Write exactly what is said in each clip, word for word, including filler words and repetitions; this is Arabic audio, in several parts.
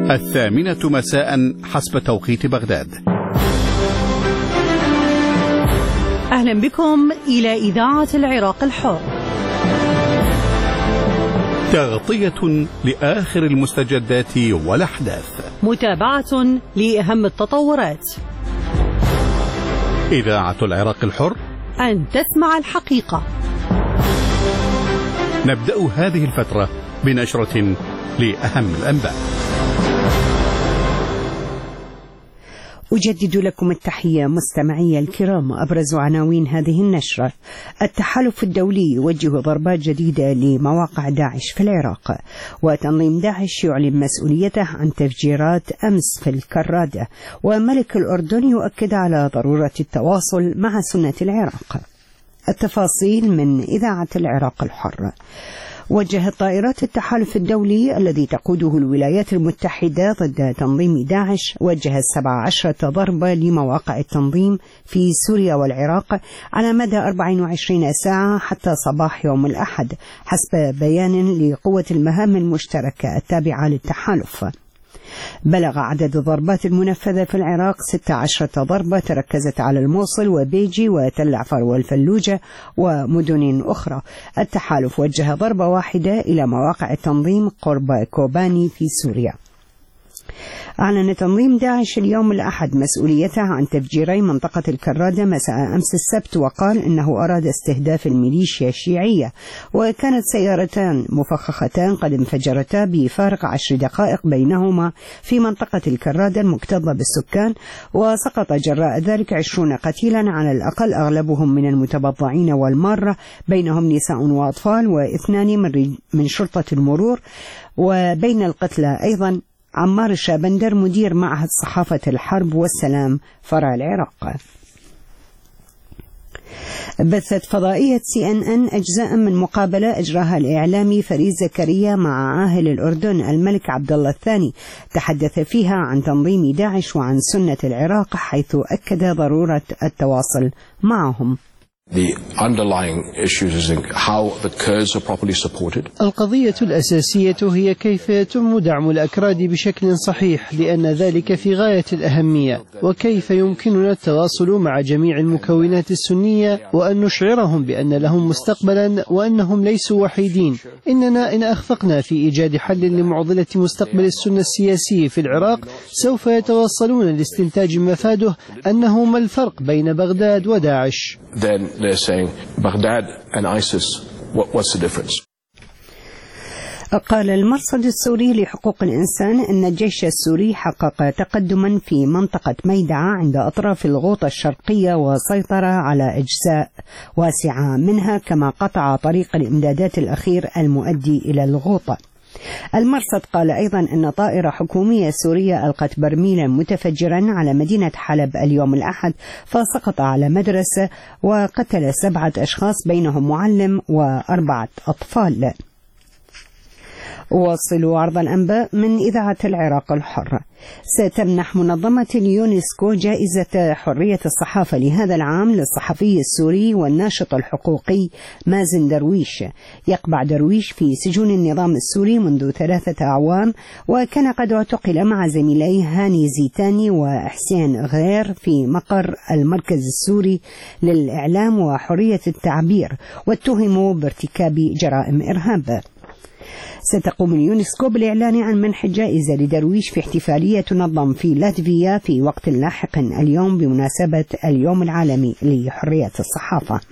الثامنة مساء حسب توقيت بغداد. أهلا بكم إلى إذاعة العراق الحر، تغطية لآخر المستجدات والأحداث، متابعة لأهم التطورات. إذاعة العراق الحر، أن تسمع الحقيقة. نبدأ هذه الفترة بنشرة لأهم الأنباء. أجدد لكم التحية مستمعي الكرام. أبرز عناوين هذه النشرة: التحالف الدولي يوجه ضربات جديدة لمواقع داعش في العراق، وتنظيم داعش يعلن مسؤوليته عن تفجيرات أمس في الكرادة، وملك الأردن يؤكد على ضرورة التواصل مع سنة العراق. التفاصيل من إذاعة العراق الحر. وجهت طائرات التحالف الدولي الذي تقوده الولايات المتحدة ضد تنظيم داعش وجهت سبع عشرة ضربة لمواقع التنظيم في سوريا والعراق على مدى أربع وعشرين ساعة حتى صباح يوم الأحد، حسب بيان لقوة المهام المشتركة التابعة للتحالف. بلغ عدد الضربات المنفذة في العراق ستة عشر ضربة تركزت على الموصل وبيجي وتل عفر والفلوجة ومدن أخرى. التحالف وجه ضربة واحدة إلى مواقع التنظيم قرب كوباني في سوريا. أعلن تنظيم داعش اليوم الأحد مسؤوليته عن تفجيري منطقة الكرادة مساء أمس السبت، وقال إنه أراد استهداف الميليشيا الشيعية، وكانت سيارتان مفخختان قد انفجرتا بفارق عشر دقائق بينهما في منطقة الكرادة المكتظة بالسكان، وسقط جراء ذلك عشرون قتيلا على الأقل، أغلبهم من المتبضعين والمارة، بينهم نساء وأطفال واثنان من, من شرطة المرور. وبين القتلى أيضا عمار الشابندر مدير معهد صحافة الحرب والسلام فرع العراق. بثت فضائية سي إن إن أجزاء من مقابلة أجراها الإعلامي فريد زكريا مع عاهل الأردن الملك عبد الله الثاني، تحدث فيها عن تنظيم داعش وعن سنة العراق، حيث أكد ضرورة التواصل معهم. The underlying issues is how the Kurds are properly supported. القضية الأساسية هي كيف يتم دعم الأكراد بشكل صحيح، لأن ذلك في غاية الأهمية، وكيف يمكننا التواصل مع جميع المكونات السنية وأن نشعرهم بأن لهم مستقبلا وأنهم ليسوا وحيدين. إننا إن أخفقنا في إيجاد حل لمعضلة مستقبل السنة السياسي في العراق سوف يتواصلون لاستنتاج مفاده أنه ما الفرق بين بغداد وداعش. Then they're saying Baghdad and ISIS, what, what's the difference? قال المرصد السوري لحقوق الإنسان أن الجيش السوري حقق تقدما في منطقة ميدعة عند أطراف الغوطة الشرقية، وسيطر على أجزاء واسعة منها، كما قطع طريق الإمدادات الأخير المؤدي إلى الغوطة. المرصد قال أيضا أن طائرة حكومية سورية ألقت برميلا متفجرا على مدينة حلب اليوم الأحد، فسقط على مدرسة وقتل سبعة أشخاص بينهم معلم وأربعة أطفال. وصلوا عرض الأنباء من إذاعة العراق الحر. ستمنح منظمة اليونسكو جائزة حرية الصحافة لهذا العام للصحفي السوري والناشط الحقوقي مازن درويش. يقبع درويش في سجون النظام السوري منذ ثلاثة أعوام، وكان قد اعتقل مع زميليه هاني زيتاني وحسين غير في مقر المركز السوري للإعلام وحرية التعبير، واتهموا بارتكاب جرائم إرهاب. ستقوم اليونسكو بالإعلان عن منح جائزة لدرويش في احتفالية تنظم في لاتفيا في وقت لاحق اليوم بمناسبة اليوم العالمي لحرية الصحافة.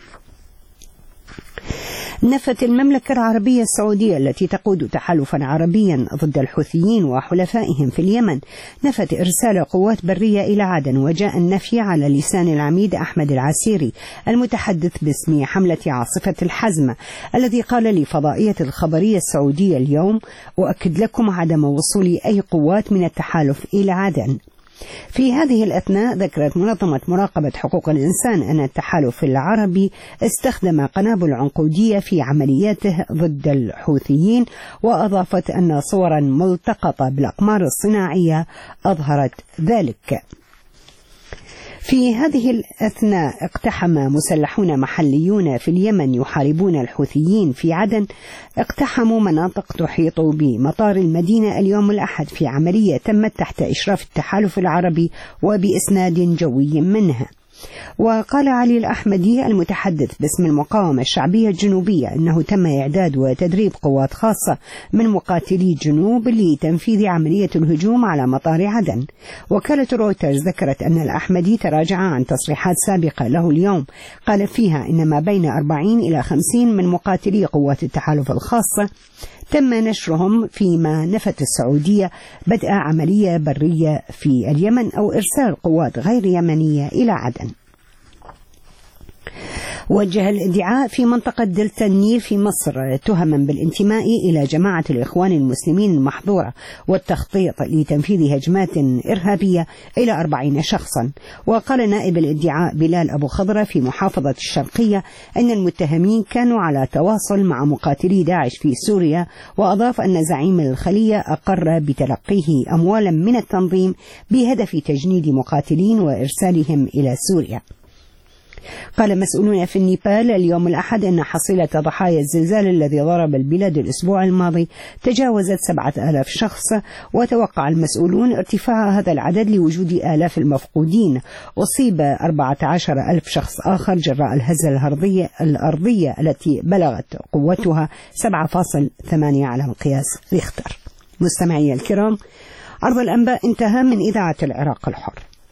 نفت المملكة العربية السعودية التي تقود تحالفا عربيا ضد الحوثيين وحلفائهم في اليمن نفت إرسال قوات برية إلى عدن، وجاء النفي على لسان العميد أحمد العسيري المتحدث باسم حملة عاصفة الحزمة، الذي قال لفضائية الخبرية السعودية اليوم: أؤكد لكم عدم وصول أي قوات من التحالف إلى عدن. في هذه الأثناء ذكرت منظمة مراقبة حقوق الإنسان أن التحالف العربي استخدم قنابل عنقودية في عملياته ضد الحوثيين، وأضافت أن صورا ملتقطة بالأقمار الصناعية أظهرت ذلك. في هذه الأثناء اقتحم مسلحون محليون في اليمن يحاربون الحوثيين في عدن اقتحموا مناطق تحيط بمطار المدينة اليوم الأحد في عملية تمت تحت إشراف التحالف العربي وبإسناد جوي منها. وقال علي الأحمدي المتحدث باسم المقاومة الشعبية الجنوبية أنه تم إعداد وتدريب قوات خاصة من مقاتلي الجنوب لتنفيذ عملية الهجوم على مطار عدن. وكالة رويترز ذكرت أن الأحمدي تراجع عن تصريحات سابقة له اليوم قال فيها إن ما بين أربعين إلى خمسين من مقاتلي قوات التحالف الخاصة تم نشرهم فيما نفت السعودية بدء عملية برية في اليمن أو إرسال قوات غير يمنية إلى عدن. وجه الادعاء في منطقة دلتا النيل في مصر تهما بالانتماء إلى جماعة الإخوان المسلمين المحظورة والتخطيط لتنفيذ هجمات إرهابية إلى أربعين شخصا. وقال نائب الادعاء بلال أبو خضرة في محافظة الشرقية أن المتهمين كانوا على تواصل مع مقاتلي داعش في سوريا، وأضاف أن زعيم الخلية أقر بتلقيه أموالا من التنظيم بهدف تجنيد مقاتلين وإرسالهم إلى سوريا. قال مسؤولون في النيبال اليوم الأحد أن حصيلة ضحايا الزلزال الذي ضرب البلاد الأسبوع الماضي تجاوزت سبعة آلاف شخص، وتوقع المسؤولون ارتفاع هذا العدد لوجود آلاف المفقودين. أصيب أربعة عشر ألف شخص آخر جراء الهزة الأرضية الأرضية التي بلغت قوتها سبعة فاصلة ثمانية على مقياس ريختر. مستمعي الكرام، عرض الأنباء انتهى من إذاعة العراق الحر.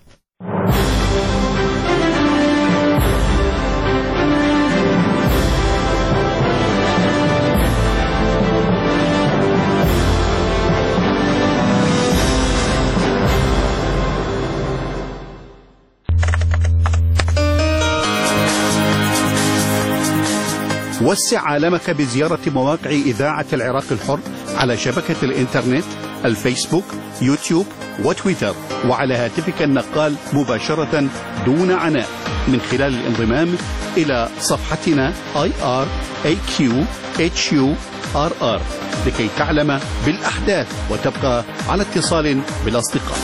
وسع عالمك بزيارة مواقع إذاعة العراق الحر على شبكة الإنترنت، الفيسبوك، يوتيوب وتويتر، وعلى هاتفك النقال مباشرة دون عناء من خلال الانضمام إلى صفحتنا آي آر إيه كيو إتش يو آر آر لكي تعلم بالأحداث وتبقى على اتصال بالأصدقاء.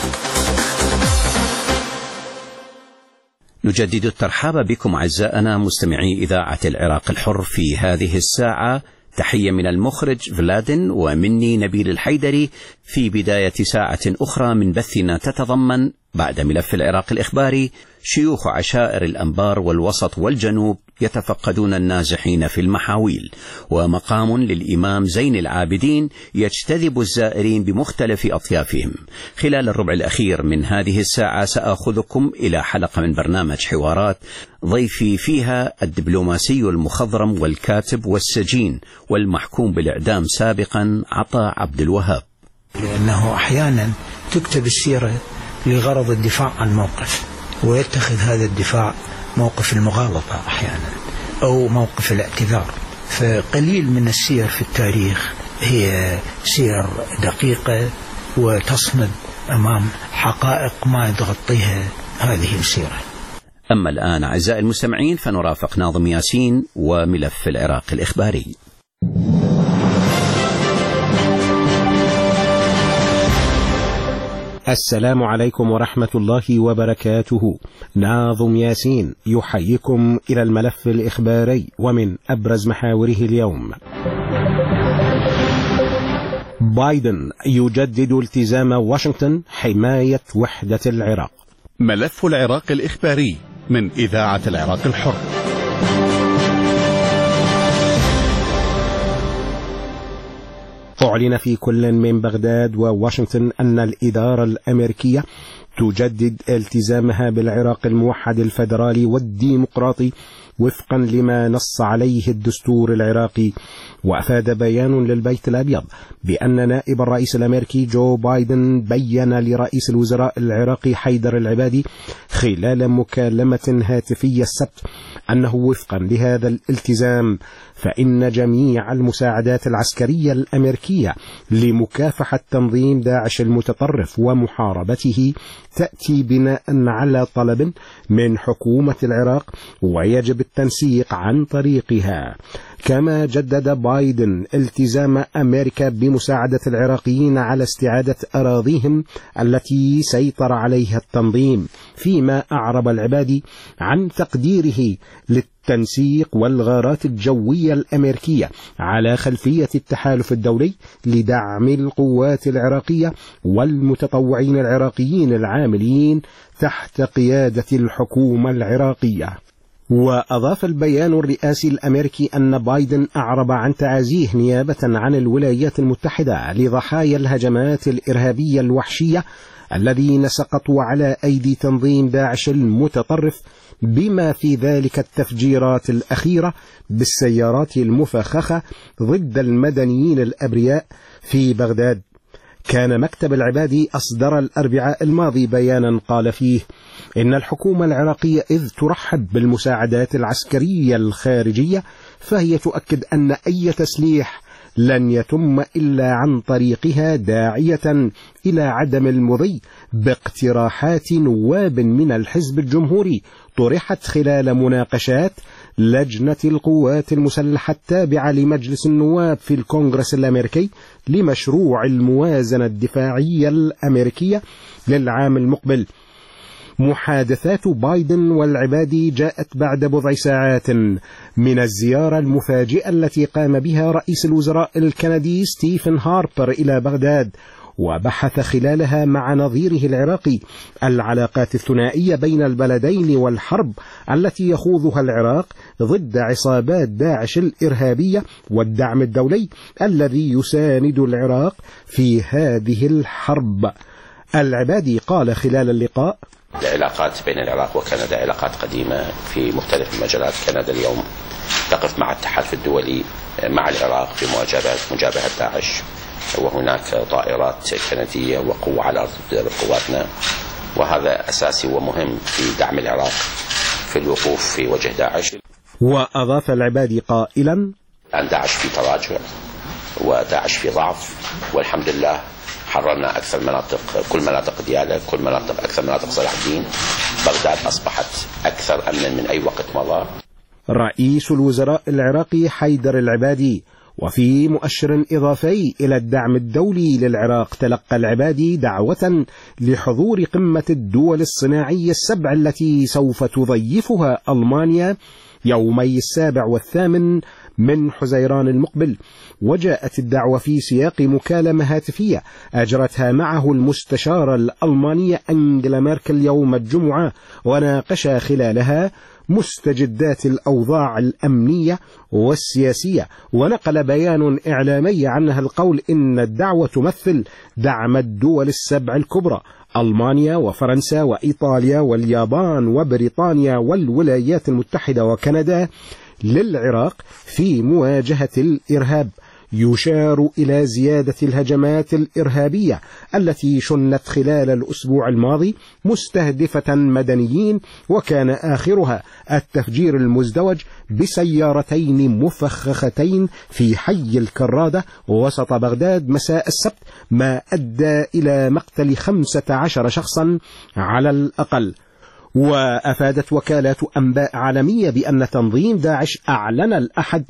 نجدد الترحاب بكم أعزائنا مستمعي إذاعة العراق الحر في هذه الساعة. تحية من المخرج فلادن ومني نبيل الحيدري في بداية ساعة أخرى من بثنا تتضمن بعد ملف العراق الإخباري شيوخ عشائر الأنبار والوسط والجنوب يتفقدون النازحين في المحاويل، ومقام للإمام زين العابدين يجتذب الزائرين بمختلف أطيافهم. خلال الربع الأخير من هذه الساعة سأخذكم إلى حلقة من برنامج حوارات ضيفي فيها الدبلوماسي المخضرم والكاتب والسجين والمحكوم بالإعدام سابقا عطاء عبد الوهاب. لأنه أحيانا تكتب السيرة لغرض الدفاع عن موقف، ويتخذ هذا الدفاع موقف المغالطة أحيانا أو موقف الاعتذار. فقليل من السير في التاريخ هي سير دقيقة وتصمد أمام حقائق ما تغطيها هذه السيرة. أما الآن أعزائي المستمعين فنرافق ناظم ياسين وملف العراق الإخباري. السلام عليكم ورحمة الله وبركاته. ناظم ياسين يحييكم إلى الملف الإخباري ومن أبرز محاوره اليوم. بايدن يجدد التزام واشنطن حماية وحدة العراق. ملف العراق الإخباري من إذاعة العراق الحر. أعلن في كل من بغداد وواشنطن أن الإدارة الأمريكية تجدد التزامها بالعراق الموحد الفيدرالي والديمقراطي وفقا لما نص عليه الدستور العراقي. وأفاد بيان للبيت الأبيض بأن نائب الرئيس الأمريكي جو بايدن بيّن لرئيس الوزراء العراقي حيدر العبادي خلال مكالمة هاتفية السبت أنه وفقا لهذا الالتزام فإن جميع المساعدات العسكرية الأمريكية لمكافحة تنظيم داعش المتطرف ومحاربته تأتي بناء على طلب من حكومة العراق ويجب التنسيق عن طريقها. كما جدد بايدن التزام أمريكا بمساعدة العراقيين على استعادة أراضيهم التي سيطر عليها التنظيم، فيما أعرب العبادي عن تقديره للتنسيق والغارات الجوية الأمريكية على خلفية التحالف الدولي لدعم القوات العراقية والمتطوعين العراقيين العاملين تحت قيادة الحكومة العراقية. وأضاف البيان الرئاسي الأمريكي أن بايدن أعرب عن تعازيه نيابة عن الولايات المتحدة لضحايا الهجمات الإرهابية الوحشية الذين سقطوا على أيدي تنظيم داعش المتطرف، بما في ذلك التفجيرات الأخيرة بالسيارات المفخخة ضد المدنيين الأبرياء في بغداد. كان مكتب العبادي أصدر الأربعاء الماضي بيانا قال فيه إن الحكومة العراقية إذ ترحب بالمساعدات العسكرية الخارجية فهي تؤكد أن أي تسليح لن يتم إلا عن طريقها، داعية إلى عدم المضي باقتراحات نواب من الحزب الجمهوري طرحت خلال مناقشات لجنة القوات المسلحة التابعة لمجلس النواب في الكونغرس الأمريكي لمشروع الموازنة الدفاعية الأمريكية للعام المقبل. محادثات بايدن والعبادي جاءت بعد بضع ساعات من الزيارة المفاجئة التي قام بها رئيس الوزراء الكندي ستيفن هاربر إلى بغداد، وبحث خلالها مع نظيره العراقي العلاقات الثنائية بين البلدين والحرب التي يخوضها العراق ضد عصابات داعش الإرهابية والدعم الدولي الذي يساند العراق في هذه الحرب. العبادي قال خلال اللقاء: العلاقات بين العراق وكندا علاقات قديمة في مختلف المجالات. كندا اليوم تقف مع التحالف الدولي مع العراق في مواجهة مجابهة داعش، وهناك طائرات كندية وقوة على أرض قواتنا، وهذا أساسي ومهم في دعم العراق في الوقوف في وجه داعش. وأضاف العبادي قائلا: أن داعش في تراجع وداعش في ضعف، والحمد لله حررنا أكثر مناطق، كل مناطق ديالى، كل مناطق أكثر مناطق صلاح الدين. بغداد أصبحت أكثر أمنا من أي وقت مضى. رئيس الوزراء العراقي حيدر العبادي. وفي مؤشر إضافي إلى الدعم الدولي للعراق، تلقى العبادي دعوة لحضور قمة الدول الصناعية السبع التي سوف تضيفها ألمانيا يومي السابع والثامن من حزيران المقبل. وجاءت الدعوة في سياق مكالمة هاتفية أجرتها معه المستشارة الألمانية أنجلا ميركل يوم الجمعة، وناقشا خلالها مستجدات الأوضاع الأمنية والسياسية. ونقل بيان إعلامي عنها القول إن الدعوة تمثل دعم الدول السبع الكبرى: ألمانيا وفرنسا وإيطاليا واليابان وبريطانيا والولايات المتحدة وكندا للعراق في مواجهة الإرهاب. يشار إلى زيادة الهجمات الإرهابية التي شنت خلال الأسبوع الماضي مستهدفة مدنيين، وكان آخرها التفجير المزدوج بسيارتين مفخختين في حي الكرادة وسط بغداد مساء السبت، ما أدى إلى مقتل خمسة عشر شخصا على الأقل. وأفادت وكالات أنباء عالمية بأن تنظيم داعش أعلن الأحد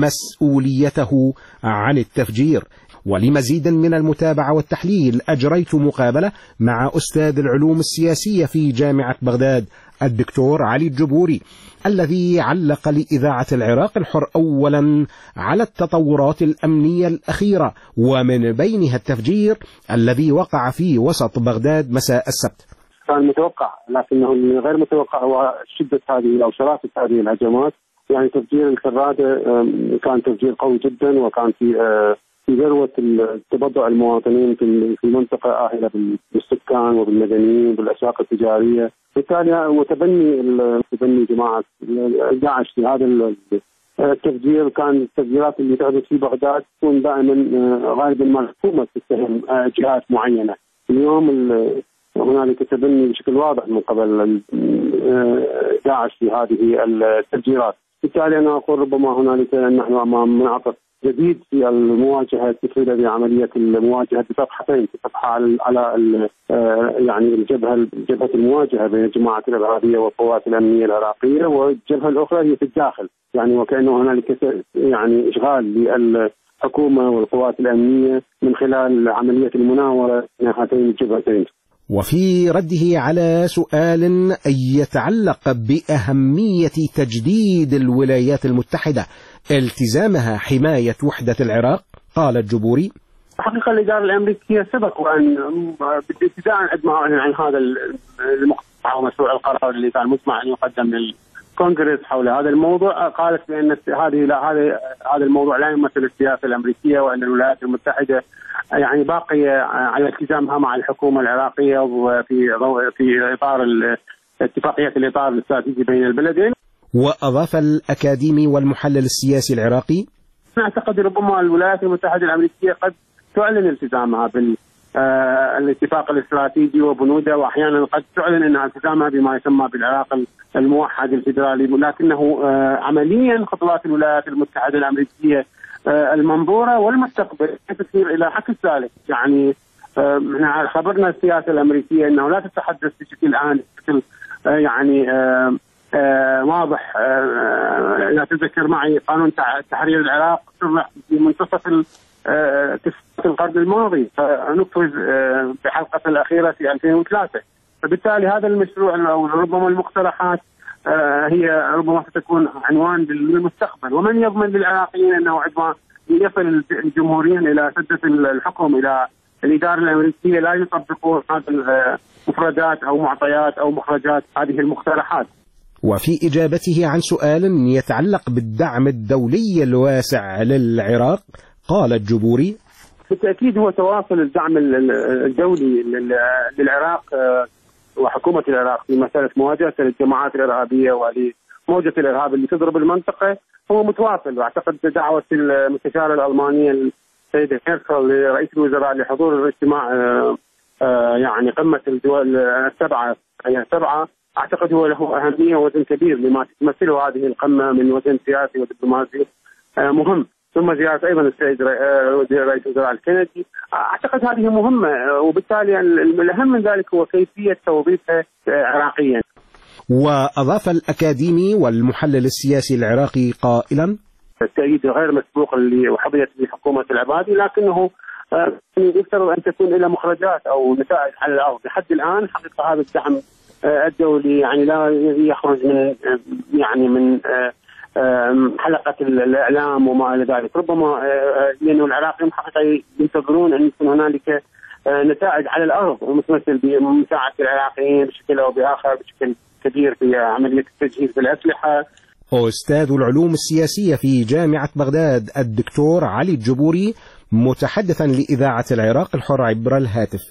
مسؤوليته عن التفجير. ولمزيد من المتابعة والتحليل أجريت مقابلة مع أستاذ العلوم السياسية في جامعة بغداد الدكتور علي الجبوري، الذي علق لإذاعة العراق الحر أولا على التطورات الأمنية الأخيرة، ومن بينها التفجير الذي وقع في وسط بغداد مساء السبت. كان متوقع، لكنه غير متوقع هو شدة هذه أو شراسة هذه الهجمات. يعني تفجير الكرادة كان تفجير قوي جدا، وكان في في ذروة تبضع المواطنين في منطقة آهلة بالسكان وبالمدنيين بالأسواق التجارية. بالتالي وتبني تبني جماعة داعش في هذا التفجير. كان التفجيرات اللي تحدث في بغداد تكون دائما غالبا ما الحكومة تتهم جهات معينة. اليوم هنالك تبني بشكل واضح من قبل داعش في هذه التفجيرات. بالتالي أنا أقول ربما هنالك نحن أمام منعطف جديد في المواجهه التفريغ بعمليه المواجهه بصفحتين، صفحه على على يعني الجبهه جبهه المواجهه بين الجماعات الارهابيه والقوات الامنيه العراقيه، والجبهه الاخرى هي في الداخل، يعني وكانه هنالك يعني اشغال للحكومه والقوات الامنيه من خلال عمليه المناوره بين هاتين الجبهتين. وفي رده على سؤال يتعلق بأهمية تجديد الولايات المتحدة التزامها حماية وحدة العراق، قال الجبوري: حقيقة الإدارة الأمريكية سبق وأن ابتداء عندما أعلن عن هذا المقطع ومشروع القرار اللي كان مسمع أن يقدم للكونغرس حول هذا الموضوع، قالت بأن هذه لا هذا هذا الموضوع لا يمثل السياسة الأمريكية، وأن الولايات المتحدة يعني باقية على التزامها مع الحكومة العراقية وفي في إطار اتفاقية الإطار الاستراتيجي بين البلدين. وأضاف الأكاديمي والمحلل السياسي العراقي: أعتقد ربما الولايات المتحدة الأمريكية قد تعلن التزامها بالاتفاق الاستراتيجي وبنوده، وأحيانا قد تعلن أنها التزامها بما يسمى بالعراق الموحد الفيدرالي، لكنه عمليا خطوات الولايات المتحدة الأمريكية المنظورة والمستقبل تسير إلى عكس ذلك. يعني خبرنا السياسة الأمريكية أنه لا تتحدث بشكل الآن بشكل يعني آه واضح. آه لا تذكر معي قانون تحرير العراق في منتصف آه القرن الماضي، فنفذ آه بحلقة الأخيرة في ألفين وثلاثة، فبالتالي هذا المشروع أو ربما المقترحات آه هي ربما ستكون عنوان للمستقبل. ومن يضمن للعراقيين أنه عندما يصل الجمهوريين إلى سدة الحكم إلى الإدارة الأمريكية لا يطبقون هذه المفردات أو معطيات أو مخرجات هذه المقترحات. وفي إجابته عن سؤال يتعلق بالدعم الدولي الواسع للعراق، قال الجبوري: بالتأكيد هو تواصل الدعم الدولي للعراق وحكومة العراق في مسألة مواجهة الجماعات الإرهابية ولموجة الإرهاب اللي تضرب المنطقة هو متواصل. وأعتقد دعوة المستشارة الألمانية السيدة ميركل لرئيس الوزراء لحضور الاجتماع يعني قمة الدول السبعة هي السبعة، أعتقد هو له أهمية ووزن كبير لما تمثله هذه القمة من وزن سياسي ودبلوماسي مهم. ثم زيارة أيضا السيد رئيس الوزراء الكندي، أعتقد هذه مهمة، وبالتالي الأهم من ذلك هو كيفية توظيفها عراقيا. وأضاف الأكاديمي والمحلل السياسي العراقي قائلا: التأييد غير مسبوق اللي وحظيت به حكومة العبادي، لكنه يفترض أن تكون إلى مخرجات أو نتائج على الأرض. لحد الآن حقيقة هذا الدعم الدولي يعني لا يخرج من يعني من حلقة الإعلام وما إلى ذلك، ربما لأنه العراقيين حقيقة ينتظرون أن يكون هنالك نتائج على الأرض ومتمثل بمساعدة العراقيين بشكل أو بآخر بشكل كبير في عملية التجهيز بالأسلحة. أستاذ العلوم السياسية في جامعة بغداد الدكتور علي الجبوري متحدثا لإذاعة العراق الحر عبر الهاتف.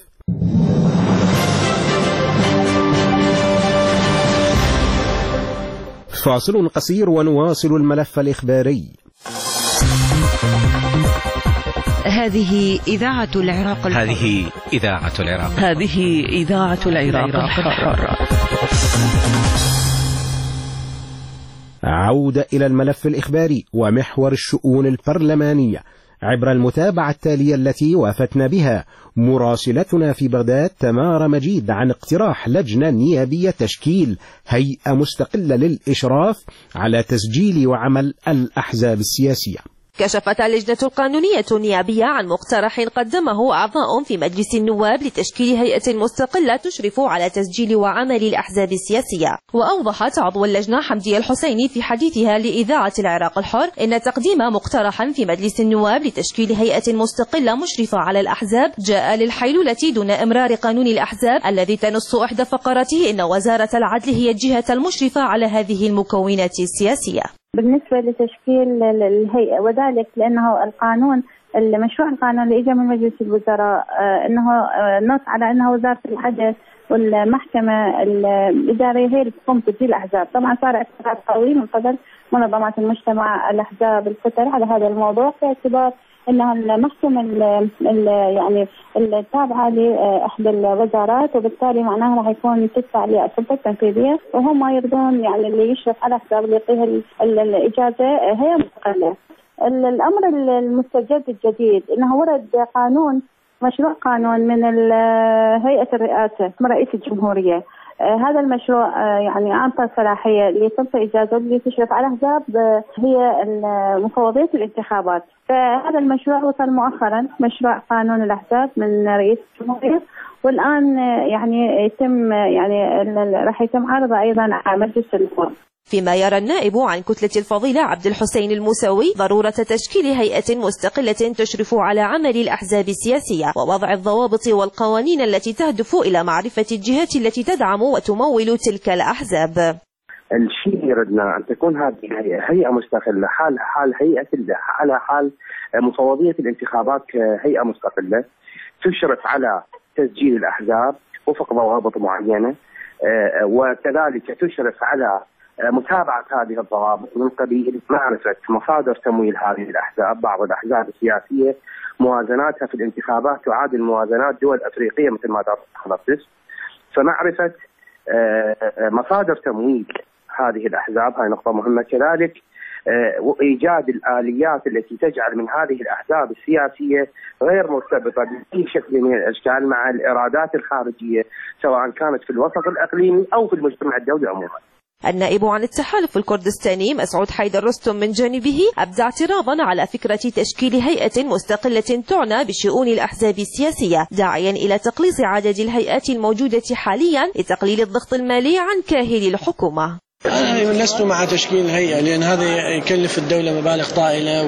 فاصل قصير ونواصل الملف الإخباري. هذه إذاعة العراق الحر. هذه إذاعة العراق. هذه إذاعة العراق الحر. عودة إلى الملف الإخباري ومحور الشؤون البرلمانية عبر المتابعة التالية التي وافتنا بها مراسلتنا في بغداد تمار مجيد عن اقتراح لجنة نيابية تشكيل هيئة مستقلة للإشراف على تسجيل وعمل الأحزاب السياسية. كشفت اللجنة القانونية النيابية عن مقترح قدمه أعضاء في مجلس النواب لتشكيل هيئة مستقلة تشرف على تسجيل وعمل الأحزاب السياسية. وأوضحت عضو اللجنة حمدية الحسيني في حديثها لإذاعة العراق الحر إن تقديم مقترحا في مجلس النواب لتشكيل هيئة مستقلة مشرفة على الأحزاب جاء للحيلولة دون إمرار قانون الأحزاب الذي تنص إحدى فقراته إن وزارة العدل هي الجهة المشرفة على هذه المكونات السياسية. بالنسبة لتشكيل الهيئة، وذلك لأنه القانون المشروع القانون اللي اجى من مجلس الوزراء أنه نص على أنها وزارة العدل والمحكمة الإدارية هي اللي تقوم بتسجيل الأحزاب. طبعا صار اعتراض قوي من قبل منظمات المجتمع الأحزاب الفتر على هذا الموضوع، في اعتبار أنها المحكمة يعني التابعة لإحدى الوزارات، وبالتالي معناها راح يكون تدفع للسلطة التنفيذية، وهم ما يرضون يعني اللي يشرف على الأحزاب اللي يعطيها الإجازة هي مستقلة. الأمر المستجد الجديد أنه ورد قانون مشروع قانون من هيئة الرئاسة من رئيس الجمهورية. آه هذا المشروع آه يعني أعطى صلاحية لتنطي إجازة لتشرف على أحزاب آه هي مفوضية الانتخابات. فهذا المشروع وصل مؤخرا مشروع قانون الأحزاب من رئيس الجمهورية، والآن آه يعني يتم آه يعني راح يتم عرضه أيضا على مجلس النواب. فيما يرى النائب عن كتلة الفضيلة عبد الحسين الموسوي ضرورة تشكيل هيئة مستقلة تشرف على عمل الأحزاب السياسية ووضع الضوابط والقوانين التي تهدف إلى معرفة الجهات التي تدعم وتمول تلك الأحزاب. الشيء اللي ردنا أن تكون هذه هيئة مستقلة حال حال هيئة على حال مفوضية الانتخابات كهيئة مستقلة تشرف على تسجيل الأحزاب وفق ضوابط معينة، وكذلك تشرف على متابعة هذه الضوابط من قبيل معرفة مصادر تمويل هذه الأحزاب. بعض الأحزاب السياسية موازناتها في الانتخابات تعادل موازنات دول أفريقية مثل ما درست، فمعرفة مصادر تمويل هذه الأحزاب هاي نقطة مهمة. كذلك وإيجاد الآليات التي تجعل من هذه الأحزاب السياسية غير مرتبطة بأي شكل من الأشكال مع الإرادات الخارجية سواء كانت في الوسط الإقليمي أو في المجتمع الدولي عموما. النائب عن التحالف الكردستاني مسعود حيدر رستم من جانبه أبدى اعتراضا على فكرة تشكيل هيئة مستقلة تعنى بشؤون الأحزاب السياسية، داعيا إلى تقليص عدد الهيئات الموجودة حاليا لتقليل الضغط المالي عن كاهل الحكومة. أنا لست مع تشكيل هيئة لأن هذا يكلف الدولة مبالغ طائلة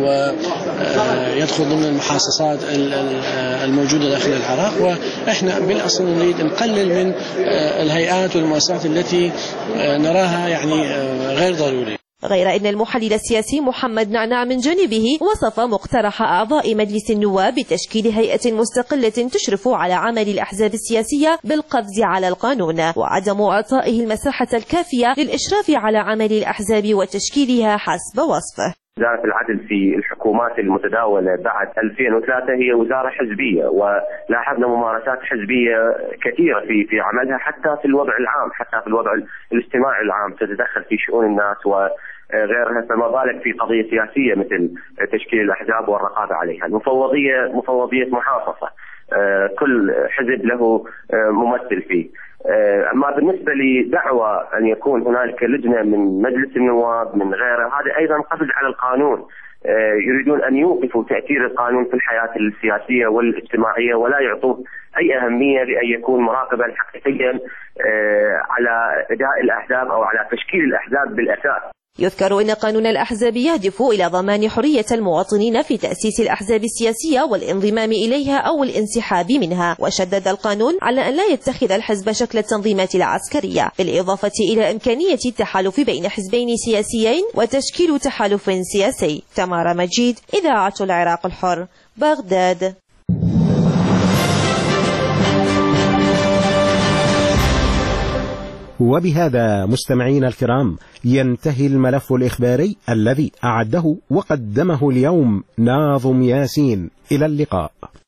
ويدخل ضمن المحاصصات الموجودة داخل العراق، وإحنا بالأصل نريد نقلل من الهيئات والمؤسسات التي نراها يعني غير ضرورية. غير أن المحلل السياسي محمد نعناع من جانبه وصف مقترح أعضاء مجلس النواب بتشكيل هيئة مستقلة تشرف على عمل الأحزاب السياسية بالقفز على القانون، وعدم إعطائه المساحة الكافية للإشراف على عمل الأحزاب وتشكيلها حسب وصفه. وزارة العدل في الحكومات المتداولة بعد ألفين وثلاثة هي وزارة حزبية، ولاحظنا ممارسات حزبية كثيرة في في عملها حتى في الوضع العام، حتى في الوضع الاجتماعي العام تتدخل في شؤون الناس وغيرها، فما بالك في قضية سياسية مثل تشكيل الأحزاب والرقابة عليها. المفوضية مفوضية محافظة، كل حزب له ممثل فيه. أما بالنسبة لدعوة أن يكون هنالك لجنة من مجلس النواب من غيره، هذا أيضا قفز على القانون. يريدون أن يوقفوا تأثير القانون في الحياة السياسية والاجتماعية ولا يعطوه أي أهمية لأن يكون مراقبا حقيقيا على أداء الأحزاب أو على تشكيل الأحزاب بالأساس. يذكر أن قانون الأحزاب يهدف إلى ضمان حرية المواطنين في تأسيس الأحزاب السياسية والانضمام إليها أو الانسحاب منها، وشدد القانون على أن لا يتخذ الحزب شكل التنظيمات العسكرية، بالإضافة إلى إمكانية التحالف بين حزبين سياسيين وتشكيل تحالف سياسي. تمارا مجيد، إذاعة العراق الحر، بغداد. وبهذا مستمعينا الكرام ينتهي الملف الإخباري الذي أعده وقدمه اليوم ناظم ياسين. إلى اللقاء.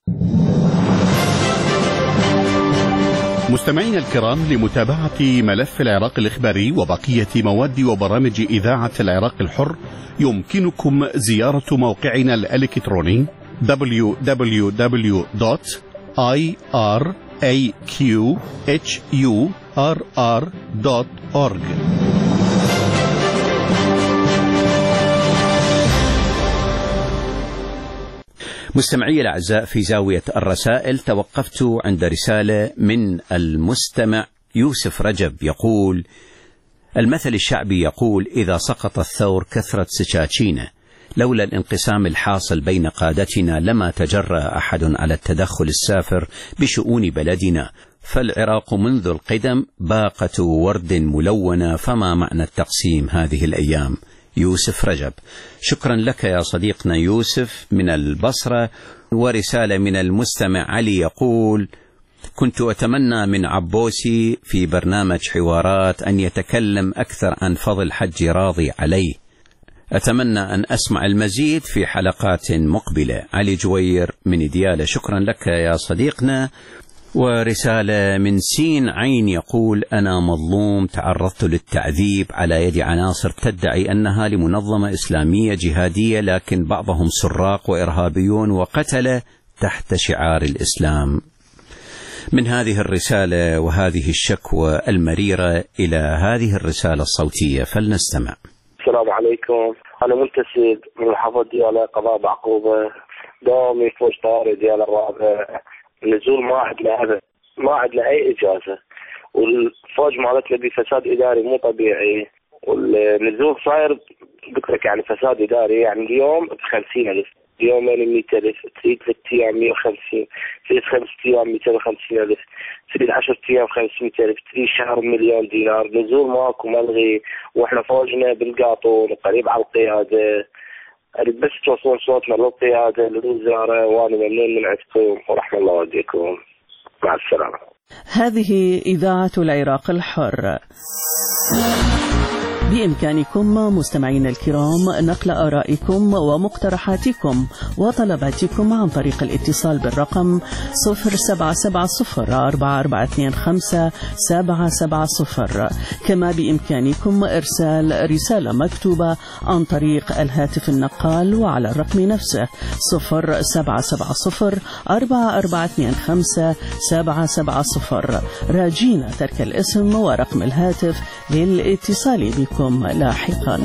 مستمعينا الكرام، لمتابعة ملف العراق الإخباري وبقية مواد وبرامج إذاعة العراق الحر يمكنكم زيارة موقعنا الإلكتروني دبليو دبليو دبليو دوت آي آر إيه كيو إتش يو آر آر دوت أورج. مستمعي الأعزاء، في زاوية الرسائل توقفت عند رسالة من المستمع يوسف رجب يقول: المثل الشعبي يقول إذا سقط الثور كثرت سكاكينه، لولا الانقسام الحاصل بين قادتنا لما تجرأ أحد على التدخل السافر بشؤون بلدنا، فالعراق منذ القدم باقة ورد ملونة، فما معنى التقسيم هذه الأيام؟ يوسف رجب. شكرا لك يا صديقنا يوسف من البصرة. ورسالة من المستمع علي يقول: كنت أتمنى من عبوسي في برنامج حوارات أن يتكلم أكثر عن فضل حج راضي عليه، أتمنى أن أسمع المزيد في حلقات مقبلة. علي جوير من ديالة. شكرا لك يا صديقنا. ورسالة من سين عين يقول: أنا مظلوم، تعرضت للتعذيب على يد عناصر تدعي أنها لمنظمة إسلامية جهادية، لكن بعضهم سراق وإرهابيون وقتلة تحت شعار الإسلام. من هذه الرسالة وهذه الشكوى المريرة إلى هذه الرسالة الصوتية فلنستمع. السلام عليكم، أنا منتسب من محافظة ديالى قضاء بعقوبة، دوامي فوج طاري ديالى الرابع. النزول ما عندنا هذا، ما عندنا أي إجازة، والفوج مالتنا بفساد إداري مو طبيعي، والنزول صاير قلت لك يعني فساد إداري. يعني اليوم بخمسين ألف، يومين مئة ألف، تريد ثلاث أيام مئة وخمسين، تريد خمس أيام مئتين وخمسين ألف، تريد عشرة أيام خمسمئة ألف، تريد شهر مليون دينار. نزول ماكو ملغي، وإحنا فوجنا بالقاطون قريب على القيادة. أريد بس توصلون صوتنا للقيادة للوزارة، وأنا ممنون من عندكم ورحمة الله والديكم. مع السلامة. هذه إذاعة العراق الحر. بإمكانكم مستمعين الكرام نقل آرائكم ومقترحاتكم وطلباتكم عن طريق الاتصال بالرقم صفر سبعة سبعة صفر أربعة أربعة اثنين خمسة سبعة سبعة صفر. كما بإمكانكم إرسال رسالة مكتوبة عن طريق الهاتف النقال وعلى الرقم نفسه صفر سبعة سبعة صفر أربعة أربعة اثنين خمسة سبعة سبعة صفر، راجين ترك الاسم ورقم الهاتف للاتصال بكم لاحقا.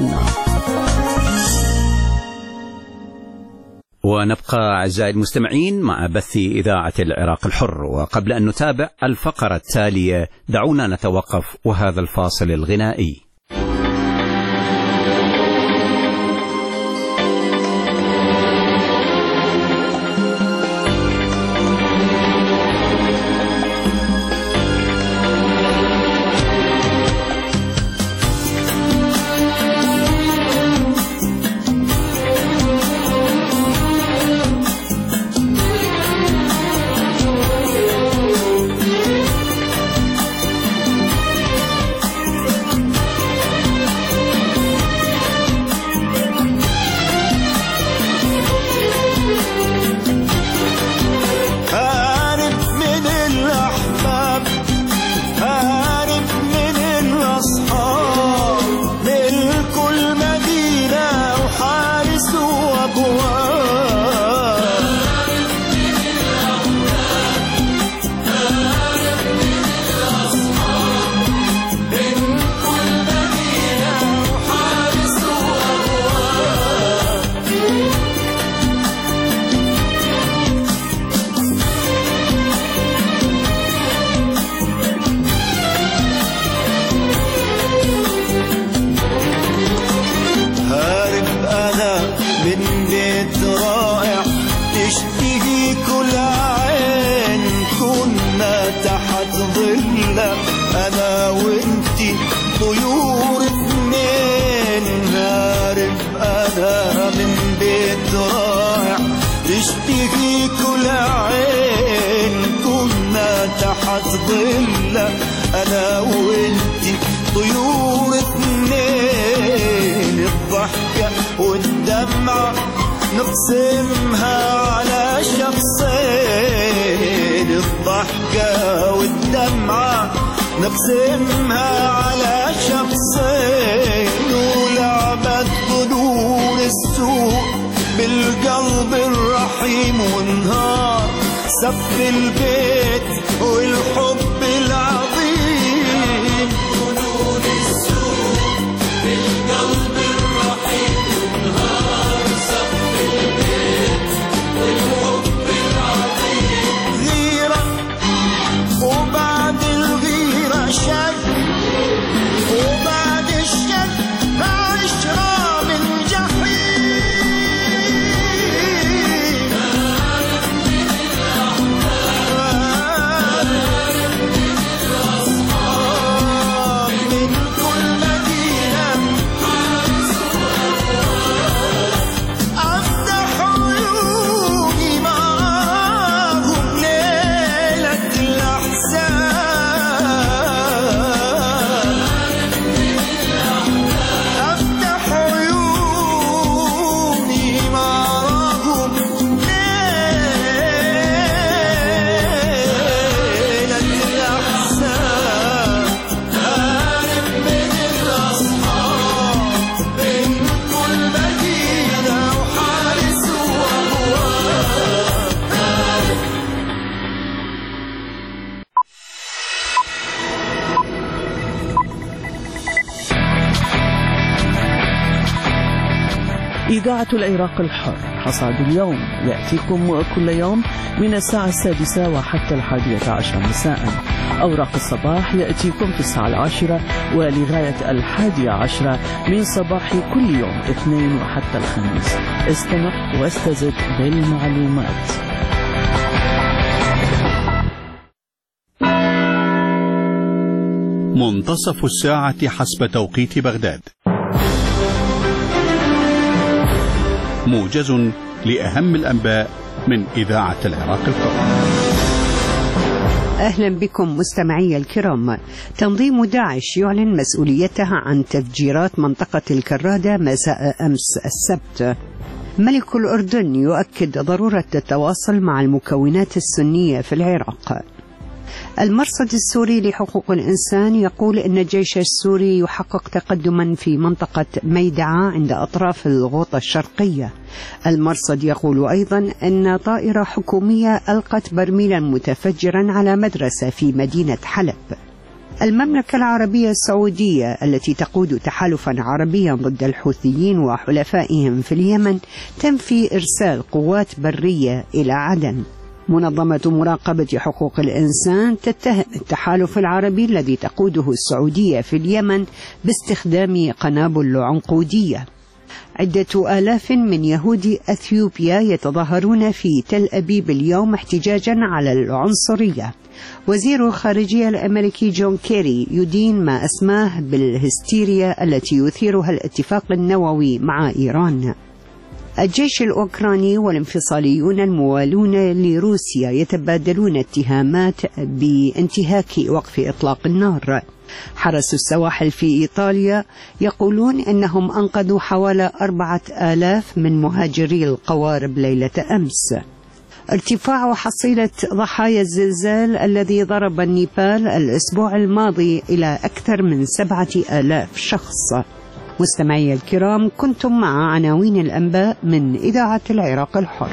ونبقى أعزائي المستمعين مع بث إذاعة العراق الحر، وقبل أن نتابع الفقرة التالية دعونا نتوقف وهذا الفاصل الغنائي. أنا وإنتي طيور اثنين، هارب أنا من بيت رائع تشتهي كل عين، كنا تحت ظلة أنا وإنتي طيور اثنين، الضحكة والدمعة نقسمها على شخصين، الضحكة والدمعة نقسمها على شخصين، ولعبت قدور السوء بالقلب الرحيم، ونهار سف البيت والحب العظيم، قدور السوء بالقلب الرحيم، ونهار سف البيت والحب العظيم، غيرة وبعد الغيرة شك، وبعد الشك عشرة من جحيم، إذاعة العراق الحر حصاد اليوم يأتيكم كل يوم من الساعة السادسة وحتى الحادية عشر مساء. أوراق الصباح يأتيكم في الساعة العاشرة ولغاية الحادية عشرة من صباح كل يوم اثنين وحتى الخميس. استمع واستزد بالمعلومات. منتصف الساعة حسب توقيت بغداد. موجز لأهم الأنباء من إذاعة العراق الحر. أهلا بكم مستمعي الكرام. تنظيم داعش يعلن مسؤوليتها عن تفجيرات منطقة الكرادة مساء أمس السبت. ملك الأردن يؤكد ضرورة التواصل مع المكونات السنية في العراق. المرصد السوري لحقوق الإنسان يقول إن الجيش السوري يحقق تقدما في منطقة ميدعة عند أطراف الغوطة الشرقية. المرصد يقول أيضا أن طائرة حكومية ألقت برميلا متفجرا على مدرسة في مدينة حلب. المملكة العربية السعودية التي تقود تحالفا عربيا ضد الحوثيين وحلفائهم في اليمن تنفي إرسال قوات برية إلى عدن. منظمة مراقبة حقوق الإنسان تتهم التحالف العربي الذي تقوده السعودية في اليمن باستخدام قنابل عنقودية. عدة آلاف من يهود أثيوبيا يتظاهرون في تل أبيب اليوم احتجاجا على العنصرية. وزير الخارجية الأمريكي جون كيري يدين ما أسماه بالهستيريا التي يثيرها الاتفاق النووي مع إيران. الجيش الأوكراني والانفصاليون الموالون لروسيا يتبادلون اتهامات بانتهاك وقف إطلاق النار. حرس السواحل في إيطاليا يقولون أنهم أنقذوا حوالي أربعة آلاف من مهاجري القوارب ليلة أمس. ارتفاع حصيلة ضحايا الزلزال الذي ضرب النيبال الأسبوع الماضي إلى أكثر من سبعة آلاف شخص. مستمعي الكرام، كنتم مع عناوين الأنباء من إذاعة العراق الحر.